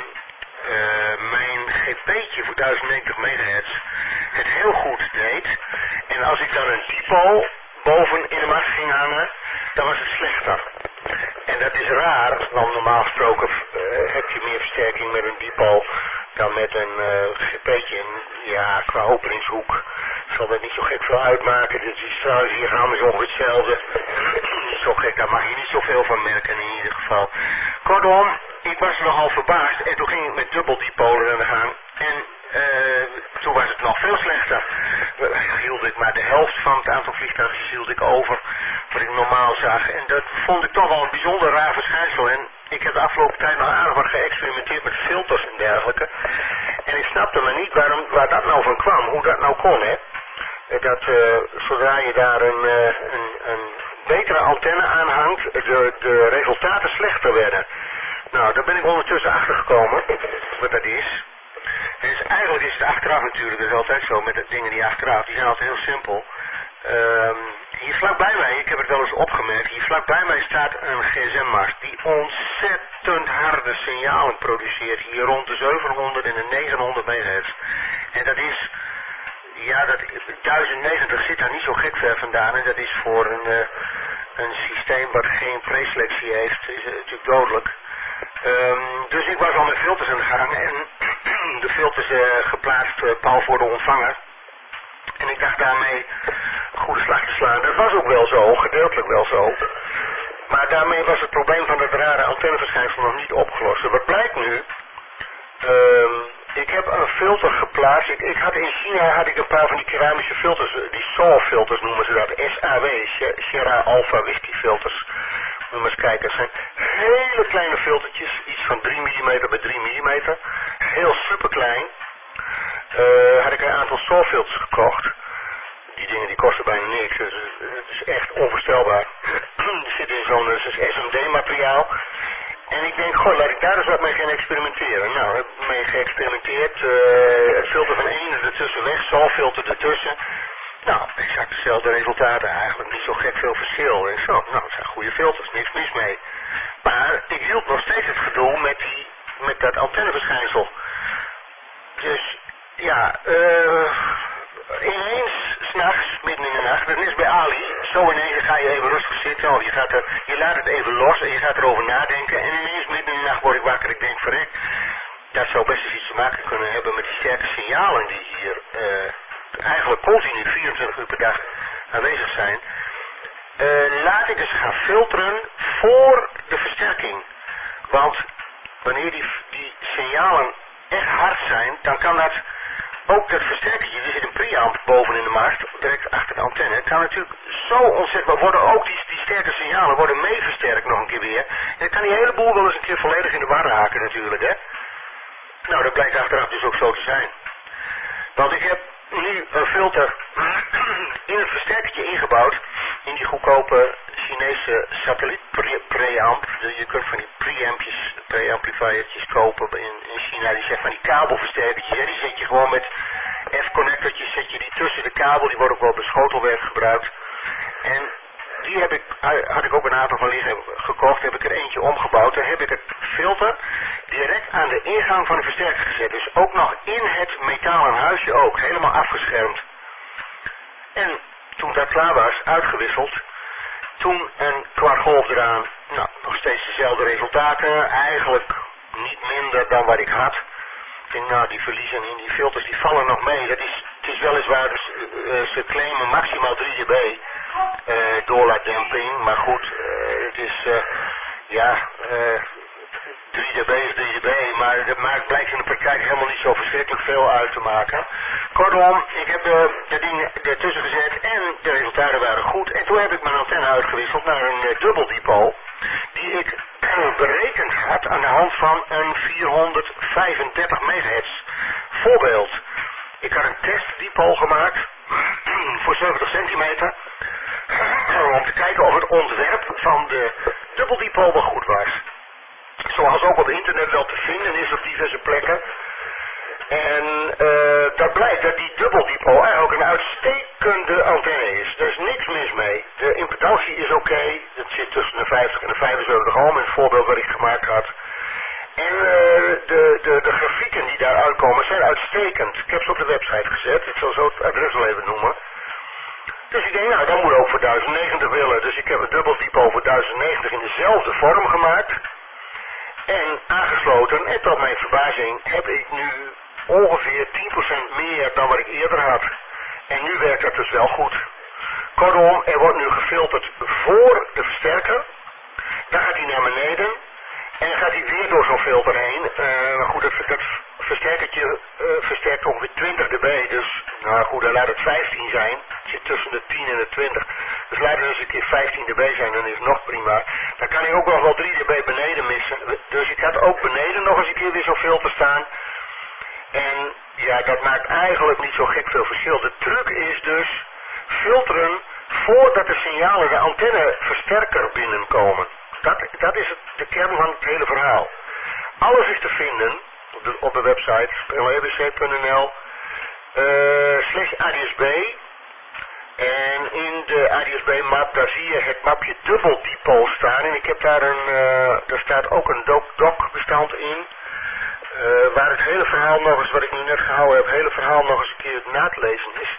mijn GP'tje voor 1090 MHz het heel goed deed. En als ik dan een typo boven in de mast ging hangen, dan was het slechter. En dat is raar, want normaal gesproken heb je meer versterking met een dipol dan met een GP'tje. En ja, qua openingshoek zal dat niet zo gek veel uitmaken. Dus die stralingslichaam is ongeveer hetzelfde. Niet zo gek, daar mag je niet zoveel van merken in ieder geval. Kortom, ik was nogal verbaasd en toen ging ik met dubbel dipolen aan de gang. En toen was het nog veel slechter. Hield ik maar de helft van het aantal vliegtuigjes hield ik over wat ik normaal zag. En dat vond ik toch wel een bijzonder raar verschijnsel. En ik heb de afgelopen tijd nog aardig wat geëxperimenteerd met filters en dergelijke. En ik snapte maar niet waar dat nou van kwam, hoe dat nou kon, hè. Dat zodra je daar een betere antenne aanhangt, de resultaten slechter werden. Nou, daar ben ik ondertussen achter gekomen, wat dat is. Dus eigenlijk is het achteraf natuurlijk, dat is altijd zo met de dingen die achteraf, die zijn altijd heel simpel. Hier vlakbij mij, ik heb het wel eens opgemerkt, hier vlakbij mij staat een gsm-mast die ontzettend harde signalen produceert, hier rond de 700 en de 900 MHz. En dat is, ja, dat 1090 zit daar niet zo gek ver vandaan en dat is voor een systeem wat geen preselectie heeft, is het natuurlijk dodelijk. Dus ik was al met filters aan de gang en de filters geplaatst pal voor de ontvanger. En ik dacht daarmee goede slag te slaan. Dat was ook wel zo, gedeeltelijk wel zo. Maar daarmee was het probleem van dat rare antenneverschijnsel nog niet opgelost. Wat blijkt nu? Ik heb een filter geplaatst. Ik had in China een paar van die keramische filters, die SAW-filters noemen ze dat, SAW, Sierra Alpha Whisky filters. Moet je maar eens kijken, het zijn hele kleine filtertjes, iets van 3 mm bij 3 mm, heel super klein. Had ik een aantal SAW-filters gekocht. Die dingen die kosten bijna niks, dus het is echt onvoorstelbaar. Die zitten in zo'n SMD-materiaal. En ik denk, goh, laat ik daar eens wat mee gaan experimenteren. Nou, heb ik mee geëxperimenteerd. Het filter van één ertussen weg, SAW-filter ertussen. Nou, exact dezelfde resultaten, eigenlijk niet zo gek veel verschil. En zo, nou, het zijn goede filters, niks mis mee. Maar ik hield nog steeds het gedoe met dat antenneverschijnsel. Dus, ja, ineens, s'nachts, midden in de nacht, dat is bij Ali, zo ineens ga je even rustig zitten, of je laat het even los en je gaat erover nadenken. En ineens, midden in de nacht word ik wakker, ik denk, verrek, dat zou best eens iets te maken kunnen hebben met die sterke signalen die hier eigenlijk continu 24 uur per dag aanwezig zijn. Laat ik eens gaan filteren voor de versterking. Want wanneer die signalen echt hard zijn, dan kan dat ook dat versterkertje, er zit een preamp boven in de mast, direct achter de antenne, kan natuurlijk zo ontzettend, worden ook die sterke signalen worden mee versterkt nog een keer weer. En dan kan die hele boel wel eens een keer volledig in de war raken natuurlijk, hè. Nou, dat blijkt achteraf dus ook zo te zijn. Want ik heb nu een filter in het versterkertje ingebouwd, in die goedkope Chinese satelliet preamp. Je kunt van die preampjes, preamplifiertjes kopen in China, die zeggen van die kabelversterkertjes. Die zet je gewoon met F-connectortjes, zet je die tussen de kabel, die worden ook wel bij schotelwerk gebruikt. En die had ik ook een aantal van liggen gekocht, heb ik er eentje omgebouwd. Daar heb ik het filter direct aan de ingang van de versterker gezet. Dus ook nog in het metalen huisje ook, helemaal afgeschermd. En toen dat klaar was, uitgewisseld. Toen een kwartgolf eraan. Nou, nog steeds dezelfde resultaten. Eigenlijk niet minder dan wat ik had. Ik denk, nou, die verliezen in die filters, die vallen nog mee. Het is weliswaar, dus, ze claimen maximaal 3 dB doorlaatdemping. Maar goed, het is, 3 dB is 3 dB, maar dat blijkt in de praktijk helemaal niet zo verschrikkelijk veel uit te maken. Kortom, ik heb de dingen ertussen gezet en de resultaten waren goed. En toen heb ik mijn antenne uitgewisseld naar een dubbeldipool, die ik berekend had aan de hand van een 435 MHz. Voorbeeld, ik had een testdipool gemaakt voor 70 centimeter, om te kijken of het ontwerp van de dubbeldipool wel goed was. Zoals ook op internet wel te vinden is op diverse plekken. En dat blijkt dat die dubbeldipool eigenlijk een uitstekende antenne is. Er is niks mis mee. De impedantie is oké. Het zit tussen de 50 en de 75 ohm in het voorbeeld wat ik gemaakt had. En de grafieken die daar uitkomen zijn uitstekend. Ik heb ze op de website gezet. Ik zal zo het adres wel even noemen. Dus ik denk, nou, dat moet ook voor 1090 willen. Dus ik heb een dubbeltypo voor 1090 in dezelfde vorm gemaakt. En aangesloten. En tot mijn verbazing heb ik nu ongeveer 10% meer dan wat ik eerder had. En nu werkt dat dus wel goed. Kortom, er wordt nu gefilterd voor de versterker. Dan gaat hij naar beneden. En dan gaat hij weer door zo'n filter heen. Goed, dat versterkertje versterkt ongeveer 20 dB. Dus, nou goed, dan laat het 15 zijn. Het zit tussen de 10 en de 20. Dus laat het eens een keer 15 dB zijn, dan is het nog prima. Dan kan hij ook nog wel 3 dB beneden missen. Dus ik had ook beneden nog eens een keer weer zo'n filter staan. En ja, dat maakt eigenlijk niet zo gek veel verschil. De truc is dus filteren voordat de signalen de antenneversterker binnenkomen. Dat is de kern van het hele verhaal. Alles is te vinden op de website spelebc.nl /ADSB. En in de ADSB-map, daar zie je het mapje dubbeltypo staan. En ik heb daar daar staat ook een doc-bestand in. Waar het hele verhaal nog eens, wat ik nu net gehouden heb, het hele verhaal nog eens een keer na te lezen is.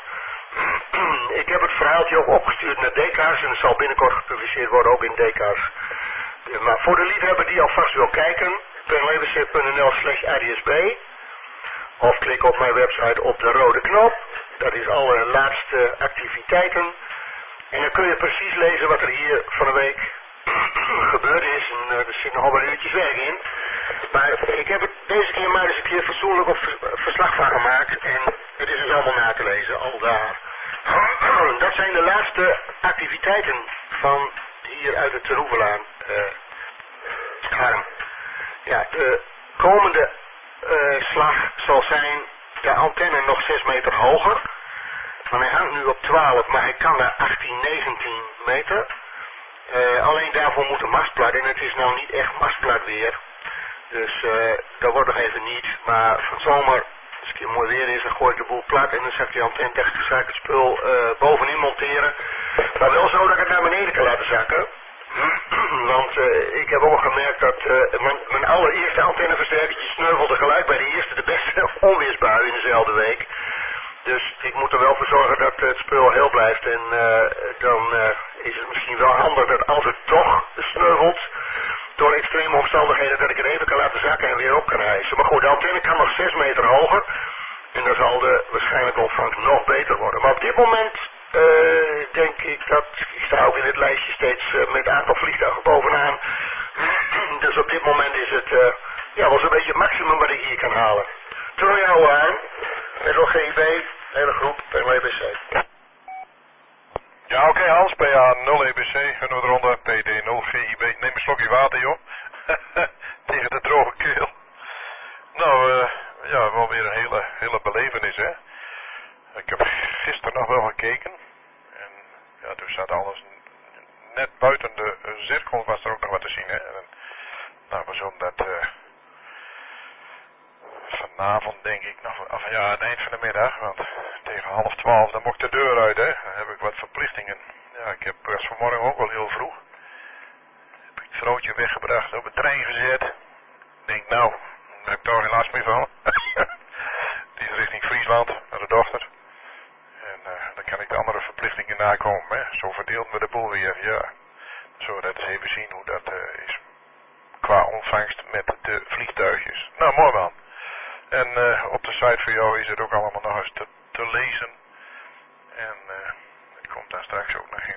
Ik heb het verhaaltje ook opgestuurd naar DK's en het zal binnenkort gepubliceerd worden, ook in DK's. Maar voor de liefhebber die alvast wil kijken, plnlbc.nl /ADSB. Of klik op mijn website op de rode knop. Dat is alle laatste activiteiten. En dan kun je precies lezen wat er hier van de week gebeurd is. En er zit nogal wat uurtjes werk in. Maar ik heb het deze keer maar eens een keer fatsoenlijk op verslag van gemaakt. En het is dus allemaal na te lezen, al daar. Dat zijn de laatste activiteiten van hier uit het Roevelaan. Harm. Ja, de komende slag zal zijn de antenne nog 6 meter hoger. Maar hij hangt nu op 12, maar hij kan naar 18, 19 meter. Alleen daarvoor moet een mastplat en het is nou niet echt mastplat weer. Dus dat wordt nog even niet. Maar van zomer, als het een keer mooi weer is, dan gooi ik de boel plat en dan zet ik die antenne tegen gezakt het spul bovenin monteren. Maar wel zo dat ik het naar beneden kan laten zakken. Want ik heb ook gemerkt dat mijn allereerste antenneversterkertje sneuvelde gelijk bij de eerste de beste onweersbui in dezelfde week. Dus ik moet er wel voor zorgen dat het spul heel blijft. En dan is het misschien wel handig dat als het toch sneuvelt door extreme omstandigheden dat ik het even kan laten zakken en weer op kan hijsen. Maar goed, de antenne kan nog 6 meter hoger. En dan zal de waarschijnlijke ontvangst nog beter worden. Maar op dit moment denk ik dat, ik sta ook in het lijstje steeds met een aantal vliegtuigen bovenaan. Dus op dit moment is het ja, wel zo'n beetje het maximum wat ik hier kan halen. Terwijl jou aan, met GIB, hele groep, per EBC. Ja, oké, Hans, PA 0 EBC, kunnen we eronder, PD 0 GIB. Neem een slokje water, joh. Tegen de droge keel. Nou, ja, wel weer een hele belevenis, hè. Ik heb gisteren nog wel gekeken. En ja, toen zat alles net buiten de cirkel, was er ook nog wat te zien, hè. En, nou, we zullen dat vanavond denk ik nog, of ja, aan het eind van de middag, want tegen 11:30 dan moet ik de deur uit, hè. Dan heb ik wat verplichtingen. Ja, ik heb vanmorgen ook wel heel vroeg. Heb ik het vrouwtje weggebracht, op de trein gezet. Ik denk, nou, daar heb ik daar geen last meer van. Die is richting Friesland, naar de dochter. En dan kan ik de andere verplichtingen nakomen, hè. Zo verdeelt me de boel weer, ja. Zo, dat eens even zien hoe dat is. Qua ontvangst met de vliegtuigjes. Nou, mooi man. En op de site voor jou is het ook allemaal nog eens te lezen. En het komt daar straks ook nog in.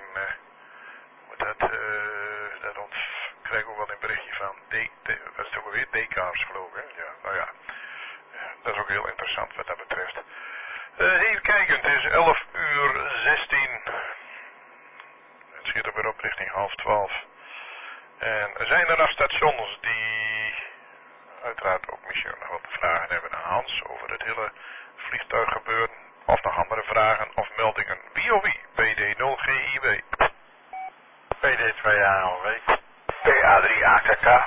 Ik krijg ook wel een berichtje van wat is het ook alweer? DK's geloof ik. Hè? Ja, nou ja. Dat is ook heel interessant wat dat betreft. Even kijken, het is 11:16. Het schiet er weer op richting 11:30. En zijn er nog stations die uiteraard ook misschien nog wat vragen hebben aan Hans over het hele vliegtuiggebeuren of nog andere vragen of meldingen. Wie of wie? PD 0 GIB. PD 2 ALW. PA3 AKK.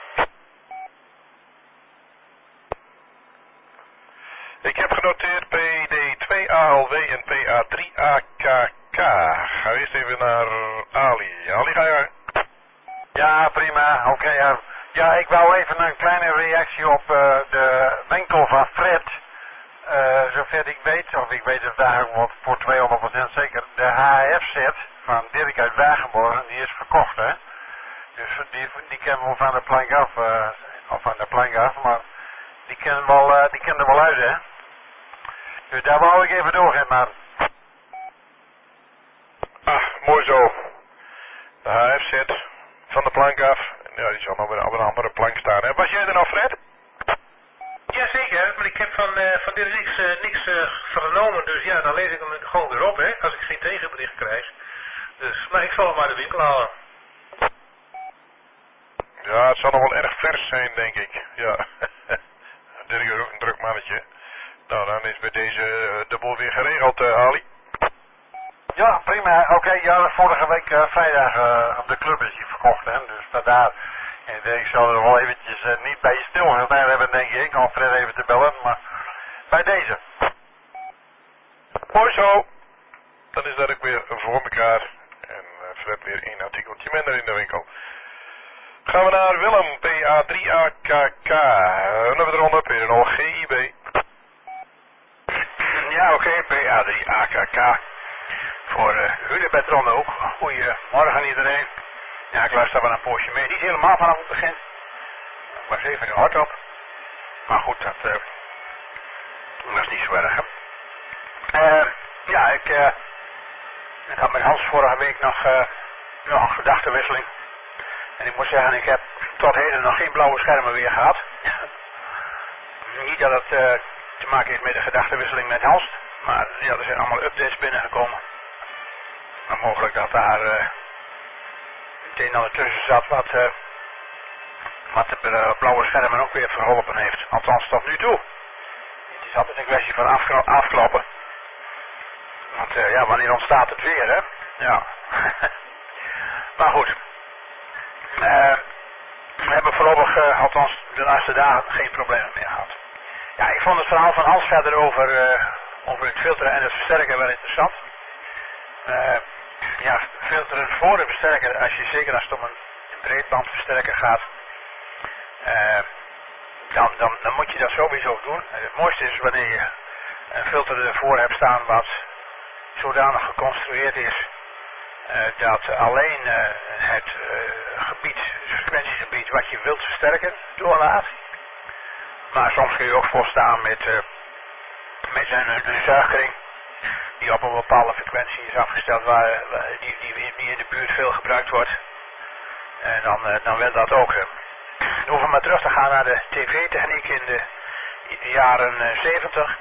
Ik heb genoteerd PD 2 ALW en PA3 AKK. Ga eerst even naar Ali. Ali, ga je? Ja, prima. Oké. Ja, ik wou even een kleine reactie op de winkel van Fred. zover ik weet, of ik weet het eigenlijk wel voor 200% zeker, de HF-set van Dirk uit Wagenborgen, die is verkocht, hè. Dus die kennen we van de plank af, of van de plank af, maar die kennen er wel uit, hè. Dus daar wou ik even doorgaan, maar... Ah, mooi zo. De HF-set van de plank af. Ja, die zal nog weer op een andere plank staan, hè. Was jij er nou, Fred? Jazeker, maar ik heb van dit niks vernomen, dus ja, dan lees ik hem gewoon weer op, hè, als ik geen tegenbericht krijg. Dus, maar ik zal hem maar de winkel halen. Ja, het zal nog wel erg vers zijn, denk ik. Ja. Dirk is ook een druk mannetje. Nou, dan is bij deze de boel weer geregeld, Ali. Ja, prima. Oké, ja, vorige week vrijdag op de club is hij verkocht, hè. Dus vandaar. En ik zal er wel eventjes niet bij je stilgestaan hebben, denk ik, om Fred even te bellen, maar bij deze. Mooi zo. Dan is dat ook weer voor elkaar. En Fred weer één artikeltje minder in de winkel. Gaan we naar Willem, PA3AKK. Nummer eronder, P0 GIB. Ja, oké, PA3AKK. Voor Hunebedron ook. Goedemorgen iedereen. Ja, ik luister wel een poosje mee. Niet helemaal vanaf het begin. Ik was even in hard op. Maar goed, dat is niet zo erg, hè. Ja, ik had met Hans vorige week nog een gedachtenwisseling. En ik moet zeggen, ik heb tot heden nog geen blauwe schermen weer gehad. Niet dat het te maken heeft met de gedachtenwisseling met Hans. Maar ja, er zijn allemaal updates binnengekomen. Maar mogelijk dat daar het een en ander tussen zat wat de blauwe schermen ook weer verholpen heeft. Althans tot nu toe. Het is altijd een kwestie van afkloppen. Want ja, wanneer ontstaat het weer, hè? Ja. Maar goed. We hebben voorlopig, althans de laatste dagen, geen problemen meer gehad. Ja, ik vond het verhaal van Hans verder over het filteren en het versterken wel interessant. Ja, filteren voor de versterker, zeker als het om een breedbandversterker gaat, dan moet je dat sowieso doen. Het mooiste is wanneer je een filter ervoor hebt staan wat zodanig geconstrueerd is dat alleen het frequentiegebied wat je wilt versterken doorlaat. Maar soms kun je ook volstaan met een zuigkring die op een bepaalde frequentie is afgesteld die in de buurt veel gebruikt wordt. En dan wil dat ook. We hoeven maar terug te gaan naar de tv-techniek in de jaren 70.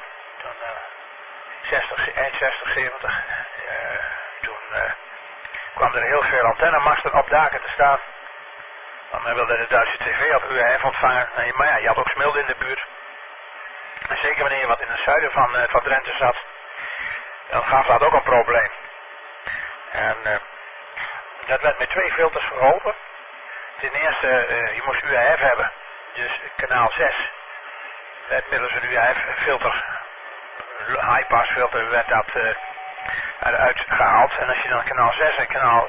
Eind 60, 70. Toen kwam er heel veel antennemasten op daken te staan. Dan wilde de Duitse tv op UHF ontvangen. Maar ja, je had ook Smilde in de buurt. En zeker wanneer je wat in het zuiden van Drenthe zat, dan gaf dat ook een probleem. En dat werd met 2 filters verholpen. Ten eerste, je moest UHF hebben. Dus kanaal 6 werd middels een UHF-filter, high-pass filter, werd dat eruit gehaald. En als je dan kanaal 6 en kanaal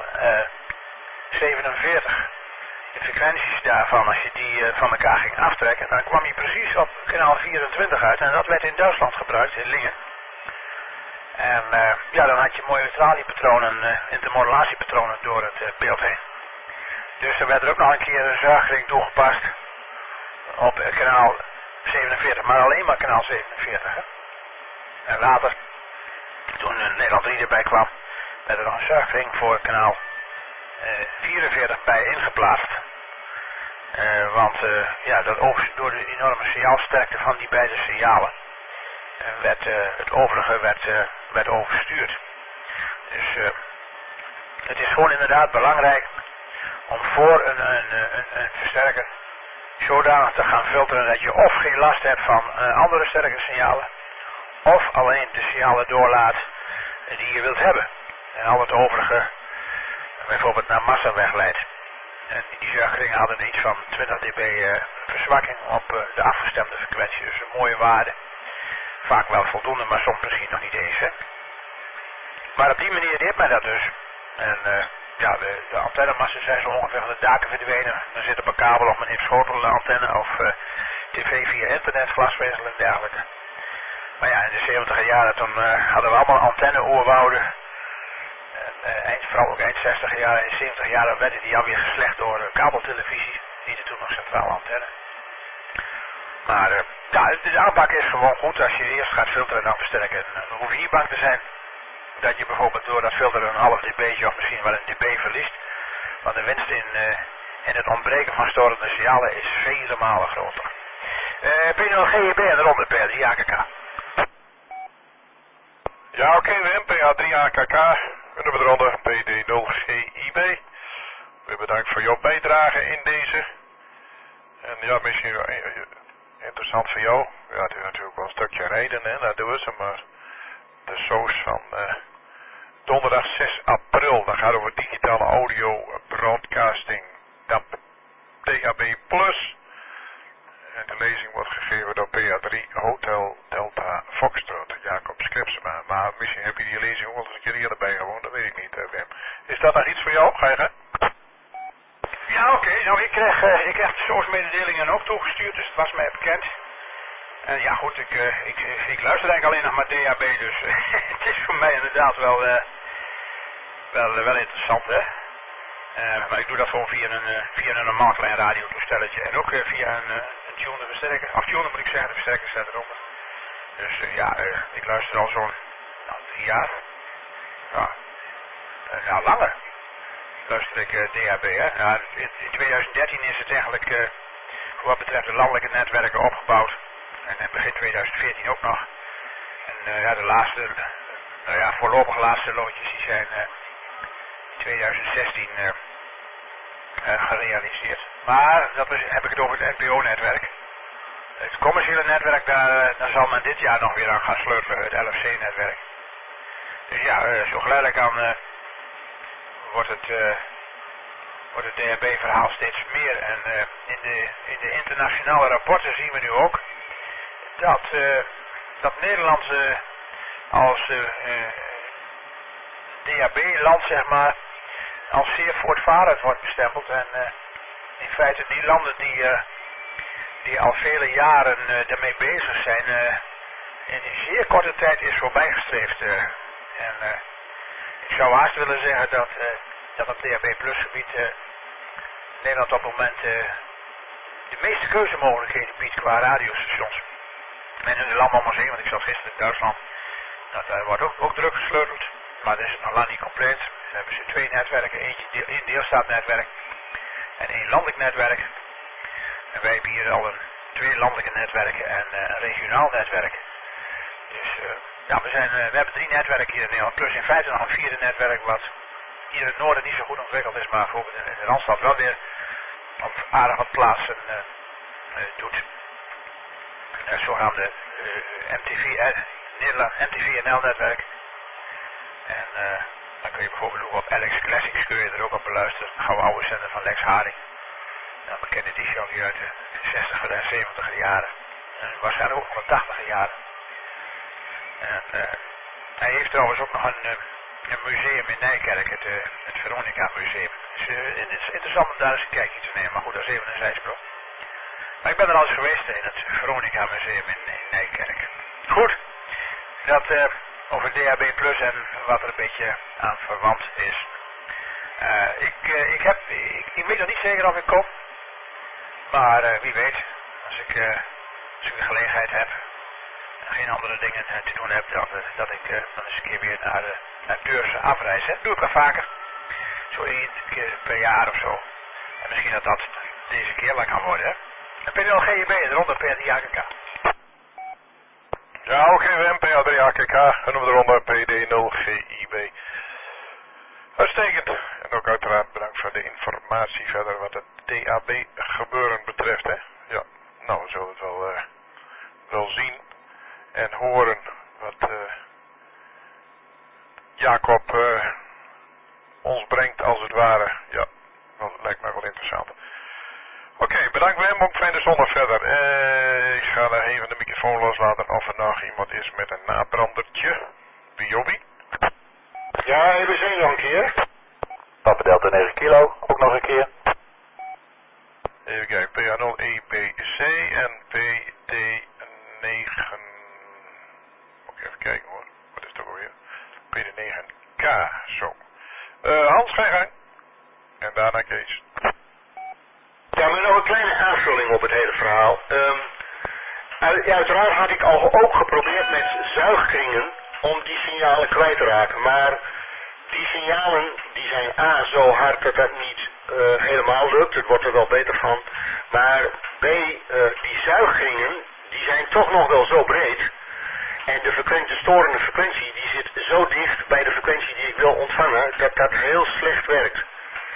47, de frequenties daarvan, als je die van elkaar ging aftrekken, dan kwam je precies op kanaal 24 uit. En dat werd in Duitsland gebruikt, in Lingen. En ja, dan had je mooie neutraliepatronen, intermodulatiepatronen door het beeld heen. Dus er werd er ook nog een keer een zuigring toegepast op kanaal 47, maar alleen maar kanaal 47. Hè? En later, toen Nederland 3 erbij kwam, werd er nog een zuigring voor kanaal 44 bij ingeplaatst. Want ja, door de enorme signaalsterkte van die beide signalen werd het overige werd overstuurd. Dus het is gewoon inderdaad belangrijk om voor een versterker zodanig te gaan filteren dat je of geen last hebt van andere sterke signalen, of alleen de signalen doorlaat die je wilt hebben. En al het overige bijvoorbeeld naar massa wegleidt. En die zuigringen hadden iets van 20 dB verzwakking op de afgestemde frequentie. Dus een mooie waarde. Vaak wel voldoende, maar soms misschien nog niet eens. Hè. Maar op die manier deed men dat dus. En ja, de antennemassen zijn zo ongeveer van de daken verdwenen. Dan zit op een kabel of een hipschotel antenne of tv via internet, glasvezel en dergelijke. Maar ja, in de 70 jaren toen hadden we allemaal antenne-oerwouden. Vooral ook eind 60 jaren en 70 jaren werden die alweer geslecht door kabeltelevisie. Niet er toen nog centrale antenne. Maar ja, de aanpak is gewoon goed. Als je eerst gaat filteren en dan versterken, dan hoef je niet bang te zijn dat je bijvoorbeeld door dat filteren een half dB'tje of misschien wel een dB verliest. Want de winst in het ontbreken van storende signalen is vele malen groter. P0GEB en eronder P3AKK. Ja, oké, PA3AKK. Nummer eronder PD0GIB. We bedankt voor jouw bijdrage in deze. En ja, misschien interessant voor jou. Ja, het is natuurlijk wel een stukje rijden, hè, dat doen ze, maar de soos van donderdag 6 april, dat gaat over digitale audio broadcasting, DAB, DAB+. En de lezing wordt gegeven door PA3 Hotel Delta Foxtrot, Jacob Skripsma. Maar misschien heb je die lezing ook wel eens een keer eerder bijgewoond, dat weet ik niet, Wim. Is dat nog iets voor jou? Ga je gaan? Ja, oké. Nou, ik krijg de source-mededelingen ook toegestuurd, dus het was mij bekend. En ja, goed, ik luister eigenlijk alleen nog maar DAB, dus het is voor mij inderdaad wel interessant, hè. Maar ik doe dat gewoon via een normaal klein radiotoestelletje en ook via een tuner versterker. Of tuner moet ik zeggen, de versterker staat eronder. Dus ja, ik luister al zo'n 3 jaar. Ja, langer. Luister ik DHB, hè. Ja, in 2013 is het eigenlijk voor wat betreft de landelijke netwerken opgebouwd. En begin 2014 ook nog. En ja, de laatste, voorlopig laatste loodjes die zijn in 2016 gerealiseerd. Maar dat heb ik het over het NPO-netwerk. Het commerciële netwerk, daar zal men dit jaar nog weer aan gaan sleutelen, het LFC-netwerk. Dus ja, zo geleidelijk aan wordt het DHB-verhaal steeds meer. En in de internationale rapporten zien we nu ook dat Nederland als DHB-land, zeg maar, als zeer voortvarend wordt bestempeld. En in feite die landen die al vele jaren daarmee bezig zijn, in een zeer korte tijd is voorbijgestreefd. En ik zou haast willen zeggen dat op DHB Plus gebied Nederland op het moment de meeste keuzemogelijkheden biedt qua radiostations. En in de land om ons heen, want ik zat gisteren in Duitsland, daar wordt ook druk gesleuteld, maar dat is nog lang niet compleet. Dan hebben ze 2 netwerken, eentje één deelstaatnetwerk en 1 landelijk netwerk. En wij hebben hier al 2 landelijke netwerken en een regionaal netwerk. Dus ja, we hebben 3 netwerken hier in Nederland, plus in feite nog een 4e netwerk wat hier in het noorden niet zo goed ontwikkeld is, maar bijvoorbeeld in de Randstad wel weer op aardig wat plaatsen doet. Het zogenaamde MTV-NL-netwerk. En dan kun je bijvoorbeeld ook op Alex Classics kun je er ook op beluisteren. Een gouden oude zender van Lex Haring. Een bekende DJ uit de 60 en 70 jaren. En waarschijnlijk ook van de 80 jaren. En hij heeft trouwens ook nog een museum in Nijkerk, het Veronica Museum. Dus het is interessant om daar eens een kijkje te nemen, maar goed, dat is even een zijsprong. Maar ik ben er al eens geweest in het Veronica Museum in Nijkerk. Goed, dat over DHB Plus en wat er een beetje aan verwant is. Ik weet nog niet zeker of ik kom, maar wie weet, als ik de gelegenheid heb en geen andere dingen te doen heb, dat ik dan eens een keer weer naar Deurzen afreis. Dat doe ik wel vaker, zo 1 keer per jaar of zo. En misschien dat deze keer wel kan worden, hè. P0GEB eronder P3AKK. Ja, oké, Wim, PA3AKK, en noem eronder PD0GIB. Uitstekend. En ook uiteraard bedankt voor de informatie verder wat het DAB gebeuren betreft, hè. Ja, nou, we zullen het wel zien en horen wat Jacob ons brengt als het ware. Ja, dat lijkt mij wel interessant. Oké, bedankt Wim, ook fijne zondag verder. Ik ga daar even de microfoon loslaten of er nog iemand is met een nabrandertje. Wie? Ja, even zien nog een keer. Papa Delta 9 kilo, ook nog een keer. Even kijken, PA0 EPC en PD9 PD9K, zo. Hans, ga je gang. En daarna Kees. Ja, maar nog een kleine aanvulling op het hele verhaal. Uiteraard had ik al ook geprobeerd met zuigkringen om die signalen kwijt te raken. Maar die signalen die zijn A, zo hard dat dat niet helemaal lukt. Het wordt er wel beter van. Maar B, die zuigkringen die zijn toch nog wel zo breed. En de storende frequentie die zit zo dicht bij de frequentie die ik wil ontvangen dat dat heel slecht werkt.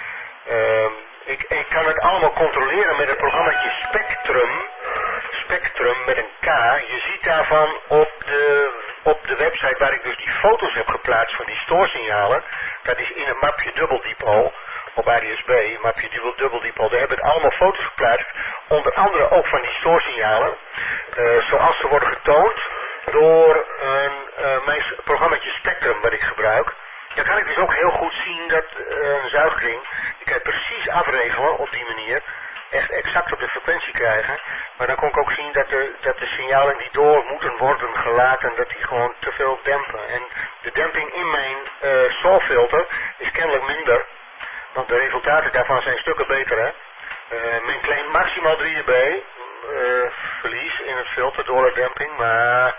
Ik kan het allemaal controleren met het programmaatje Spectrum. Spectrum met een K. Je ziet daarvan op de website waar ik dus die foto's heb geplaatst van die stoorsignalen. Dat is in een mapje dubbeldipol op ADSB, mapje dubbeldipol. Daar hebben het allemaal foto's geplaatst. Onder andere ook van die stoorsignalen. Zoals ze worden getoond door mijn programmaatje Spectrum wat ik gebruik. Dan kan ik dus ook heel goed zien dat een zuigkring, die kan je precies afregelen op die manier, echt exact op de frequentie krijgen. Maar dan kon ik ook zien dat de signalen die door moeten worden gelaten, dat die gewoon te veel dempen. En de demping in mijn solfilter is kennelijk minder, want de resultaten daarvan zijn stukken beter, hè. Men claimt maximaal 3 dB verlies in het filter door de demping, maar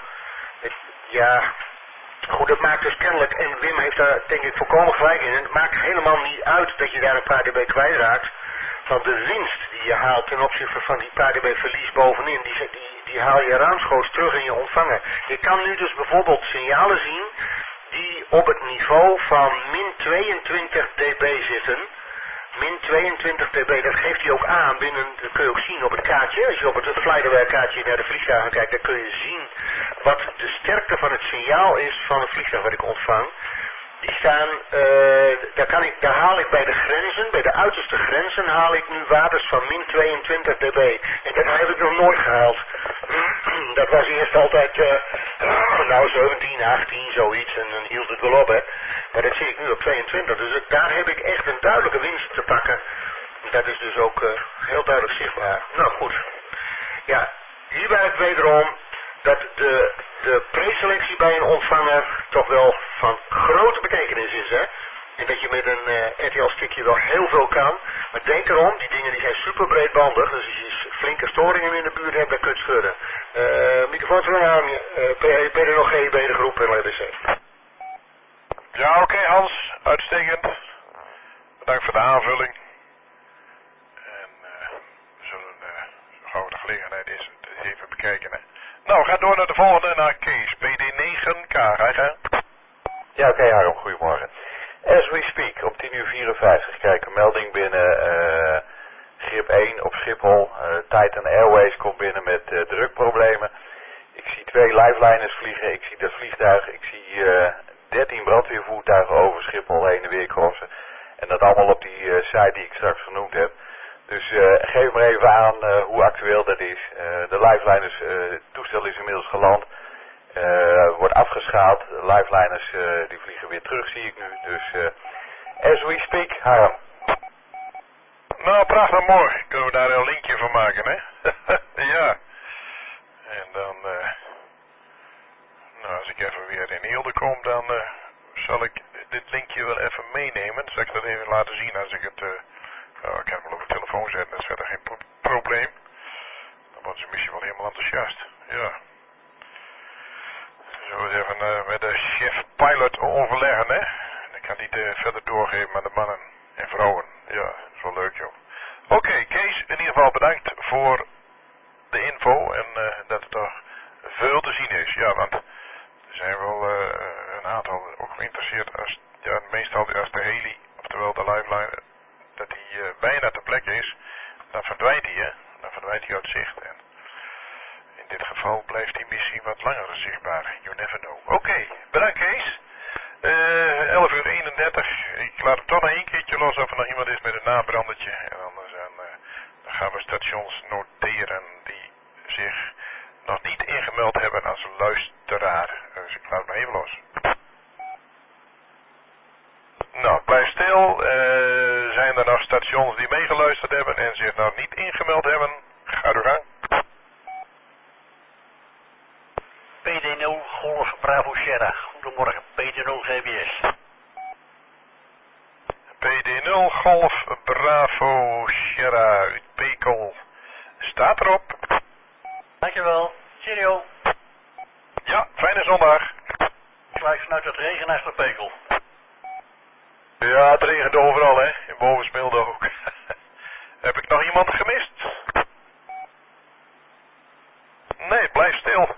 goed, dat maakt dus kennelijk, en Wim heeft daar denk ik volkomen gelijk in, het maakt helemaal niet uit dat je daar een paar dB kwijtraakt, want de winst die je haalt ten opzichte van die paar dB verlies bovenin, die haal je ruimschoots terug in je ontvanger. Je kan nu dus bijvoorbeeld signalen zien die op het niveau van min 22 dB zitten. Min 22 dB, dat geeft hij ook aan dat kun je ook zien op het kaartje. Als je op het Flightaware kaartje naar de vliegtuigen kijkt, dan kun je zien wat de sterkte van het signaal is van het vliegtuig wat ik ontvang. Die staan, daar haal ik bij de grenzen, bij de uiterste grenzen haal ik nu waardes van min 22 dB. En dat heb ik nog nooit gehaald. Dat was eerst altijd, 17, 18, zoiets, en dan hield het wel op, hè. Maar dat zie ik nu op 22, dus daar heb ik echt een duidelijke winst te pakken. Dat is dus ook heel duidelijk zichtbaar. Nou goed, ja, hierbij het wederom dat de preselectie bij een ontvanger toch wel van grote betekenis is, hè. En dat je met een RTL-stickje wel heel veel kan. Maar denk erom, die dingen die zijn super breedbandig. Dus als je flinke storingen in de buurt hebt, dan kun je het schudden. Microfoon zo aan, ben er nog geen bij de groep en LBC. Ja, oké, Hans, uitstekend. Bedankt voor de aanvulling. En we zullen zo gauw de gelegenheid is het even bekijken, hè. Nou, we gaan door naar de volgende, naar Kees, PD9K. Ga je? Ja, oké, Harm, goedemorgen. As we speak, op 10:54, kijk, een melding binnen grip 1 op Schiphol. Titan Airways komt binnen met drukproblemen. Ik zie 2 liveliners vliegen, ik zie dat vliegtuig, ik zie 13 brandweervoertuigen over Schiphol heen en weer crossen. En dat allemaal op die site die ik straks genoemd heb. Dus geef maar even aan hoe actueel dat is. De liveliners, het toestel is inmiddels geland. Wordt afgeschaald. De liveliners die vliegen weer terug, zie ik nu. Dus as we speak, Harm. Nou, prachtig mooi. Kunnen we daar een linkje van maken, hè? Ja. En dan, als ik even weer in Eelde kom, dan zal ik dit linkje wel even meenemen. Dan zal ik dat even laten zien als ik het... ik kan het wel op de telefoon zetten, dat is verder geen probleem. Dan worden ze misschien wel helemaal enthousiast. Ja. Zullen we eens even met de chef pilot overleggen, hè? Dan kan die het verder doorgeven aan de mannen en vrouwen. Ja, dat is wel leuk, joh. Oké, Kees, in ieder geval bedankt voor de info en dat er toch veel te zien is. Ja, want er zijn wel een aantal ook geïnteresseerd als, ja, meestal als de heli, oftewel de lifeline, dat die bijna ter plekke is, dan verdwijnt hij, hè. Dan verdwijnt hij uit zicht. En in dit geval blijft die missie wat langer zichtbaar. You never know. Oké, bedankt Kees. 11:31. Ik laat het toch nog 1 keertje los of er nog iemand is met een nabrandertje. En anders dan gaan we stations noteren die zich nog niet ingemeld hebben als luisteraar. Dus ik laat het nog even los. Nou, blijf stil. Zijn er nog stations die meegeluisterd hebben en zich nog niet ingemeld hebben? Ga door gang. PD0 Golf Bravo Sierra. Goedemorgen, PD 0 GPS. PD0 Golf Bravo Sierra uit Pekel staat erop. Dankjewel. Cheerio. Ja, fijne zondag. Ik lijk vanuit het regenachtig Pekel. Ja, het regent overal, hè. In Bovensmilde ook. Heb ik nog iemand gemist? Nee, blijf stil.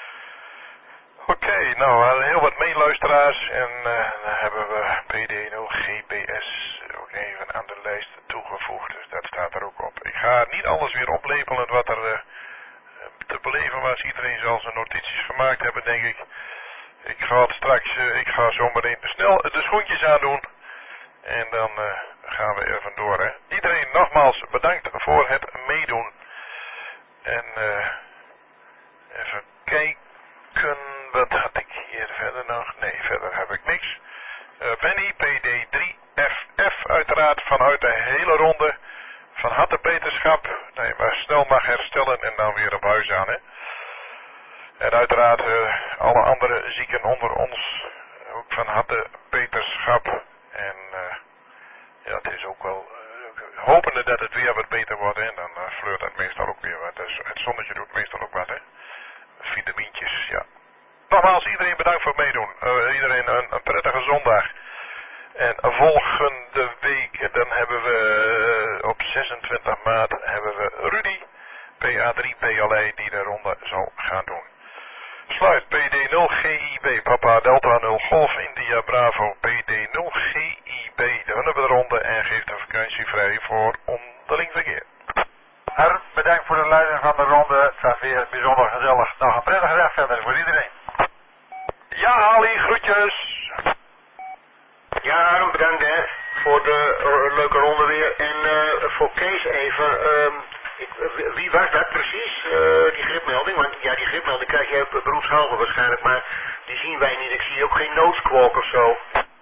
Oké, nou, we hadden heel wat meeluisteraars en dan hebben we PD0 GPS ook even aan de lijst toegevoegd. Dus dat staat er ook op. Ik ga niet alles weer oplepelen wat er te beleven was. Iedereen zal zijn notities gemaakt hebben, denk ik. Ik ga het straks, ik ga zometeen snel de schoentjes aandoen. En dan gaan we er vandoor, hè. Iedereen nogmaals bedankt voor het meedoen. En even kijken, wat had ik hier verder nog? Nee, verder heb ik niks. Benny, PD3FF uiteraard vanuit de hele ronde. Van harte beterschap. Nee, maar snel mag herstellen en dan weer op huis aan, hè. En uiteraard alle andere zieken onder ons. Ook van harte beterschap. En ja, het is ook wel hopende dat het weer wat beter wordt. En dan fleurt het meestal ook weer wat. Dus het zonnetje doet meestal ook wat, hè. Vitamintjes, ja. Nogmaals, iedereen bedankt voor het meedoen. Iedereen een prettige zondag. En volgende week, dan hebben we op 26 maart hebben we Rudy, PA3 PLE, die de ronde zal gaan doen. Sluit PD0 GIB, Papa Delta 0 Golf India Bravo, PD0 GIB, dan hebben we de ronde en geeft de vakantie vrij voor onderling verkeer. Her, bedankt voor de leiding van de ronde. Het was weer bijzonder gezellig. Nog een prettige dag verder voor iedereen. Ja, Ali, groetjes. Ja, Harm, bedankt hè, voor de leuke ronde weer. En voor Kees even, wie was dat precies, die gripmelding? Want ja, die gripmelding krijg je op beroepshalve waarschijnlijk, maar die zien wij niet. Ik zie ook geen noodsquark of zo.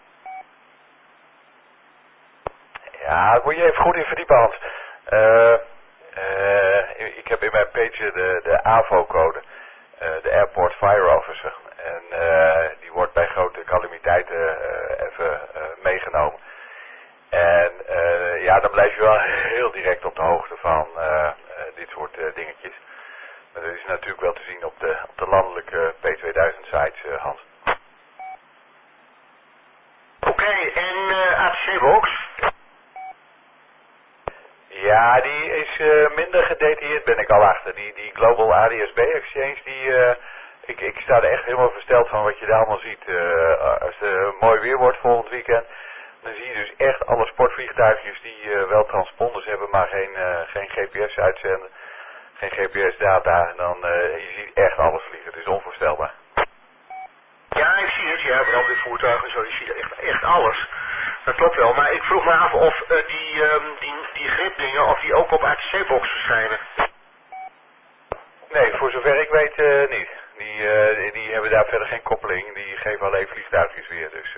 Ja, daar moet je even goed in verdiepen, Hans. Ik heb in mijn page de AVO-code, de Airport Fire Officer. En die wordt bij grote calamiteiten even meegenomen. En ja, dan blijf je wel heel direct op de hoogte van dit soort dingetjes. Maar dat is natuurlijk wel te zien op de landelijke P2000 sites, Hans. Oké, en ATC-box? Ja, die is minder gedetailleerd, ben ik al achter. Die Global ADSB Exchange, ik sta er echt helemaal versteld van wat je daar allemaal ziet. Als het mooi weer wordt volgend weekend, dan zie je dus echt alle sportvliegtuigjes die wel transponders hebben, maar geen GPS uitzenden. Geen GPS data. En dan, je ziet echt alles vliegen. Het is onvoorstelbaar. Ja, ik zie het. Ja, brandweer voertuigen en zo. Je ziet echt alles. Dat klopt wel. Maar ik vroeg me af of die gripdingen, of die ook op ATC-box verschijnen. Nee, voor zover ik weet niet. Die hebben daar verder geen koppeling. Die geven alleen vliegtuigjes weer. Dus,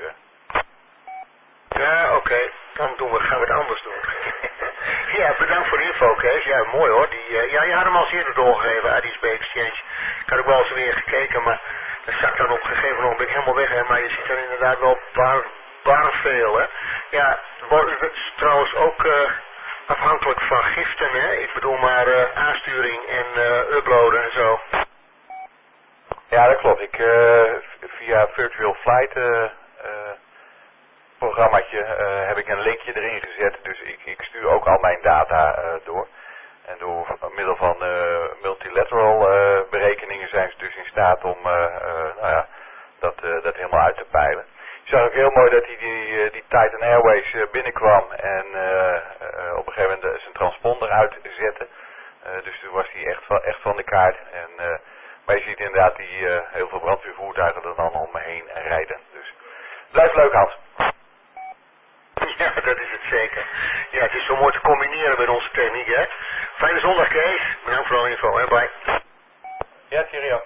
Ja, oké. Dan gaan we het anders doen. Ja, bedankt voor de info, Kees. Ja, mooi hoor. Ja, je had hem al eerder doorgegeven, ADSB Exchange. Ik had ook wel eens weer gekeken, maar dat zag dan op een gegeven moment helemaal weg. Hè, maar je ziet er inderdaad wel bar veel, hè. Ja, het is trouwens ook afhankelijk van giften, hè. Ik bedoel maar aansturing en uploaden en zo. Ja, dat klopt. Via Virtual Flight programmaatje heb ik een linkje erin gezet. Dus ik stuur ook al mijn data door. En door middel van multilateral berekeningen zijn ze dus in staat om dat helemaal uit te peilen. Ik zag ook heel mooi dat die Titan Airways binnenkwam en op een gegeven moment zijn transponder uitzette. Dus toen was hij echt van de kaart. Maar je ziet inderdaad heel veel brandweervoertuigen er dan om me heen rijden. Dus blijft leuk, Hans. Ja, dat is het zeker. Ja, het is zo mooi te combineren met onze techniek, hè. Fijne zondag, Kees. Bedankt voor alle info, hè. Bye. Ja, cheerio.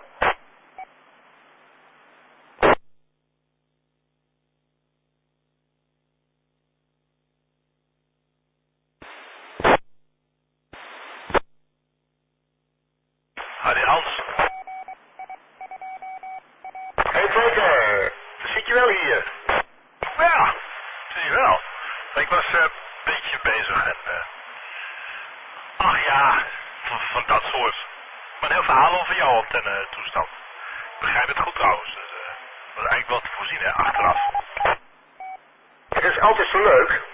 Hey, Peter. Zit je wel hier. Ja, zie je wel. Ik was een beetje bezig en... ach ja, van dat soort. Maar een heel verhaal over jouw antenne-toestand. Ik begrijp het goed trouwens. Dus, was eigenlijk wel te voorzien, hè, achteraf. Het is altijd zo leuk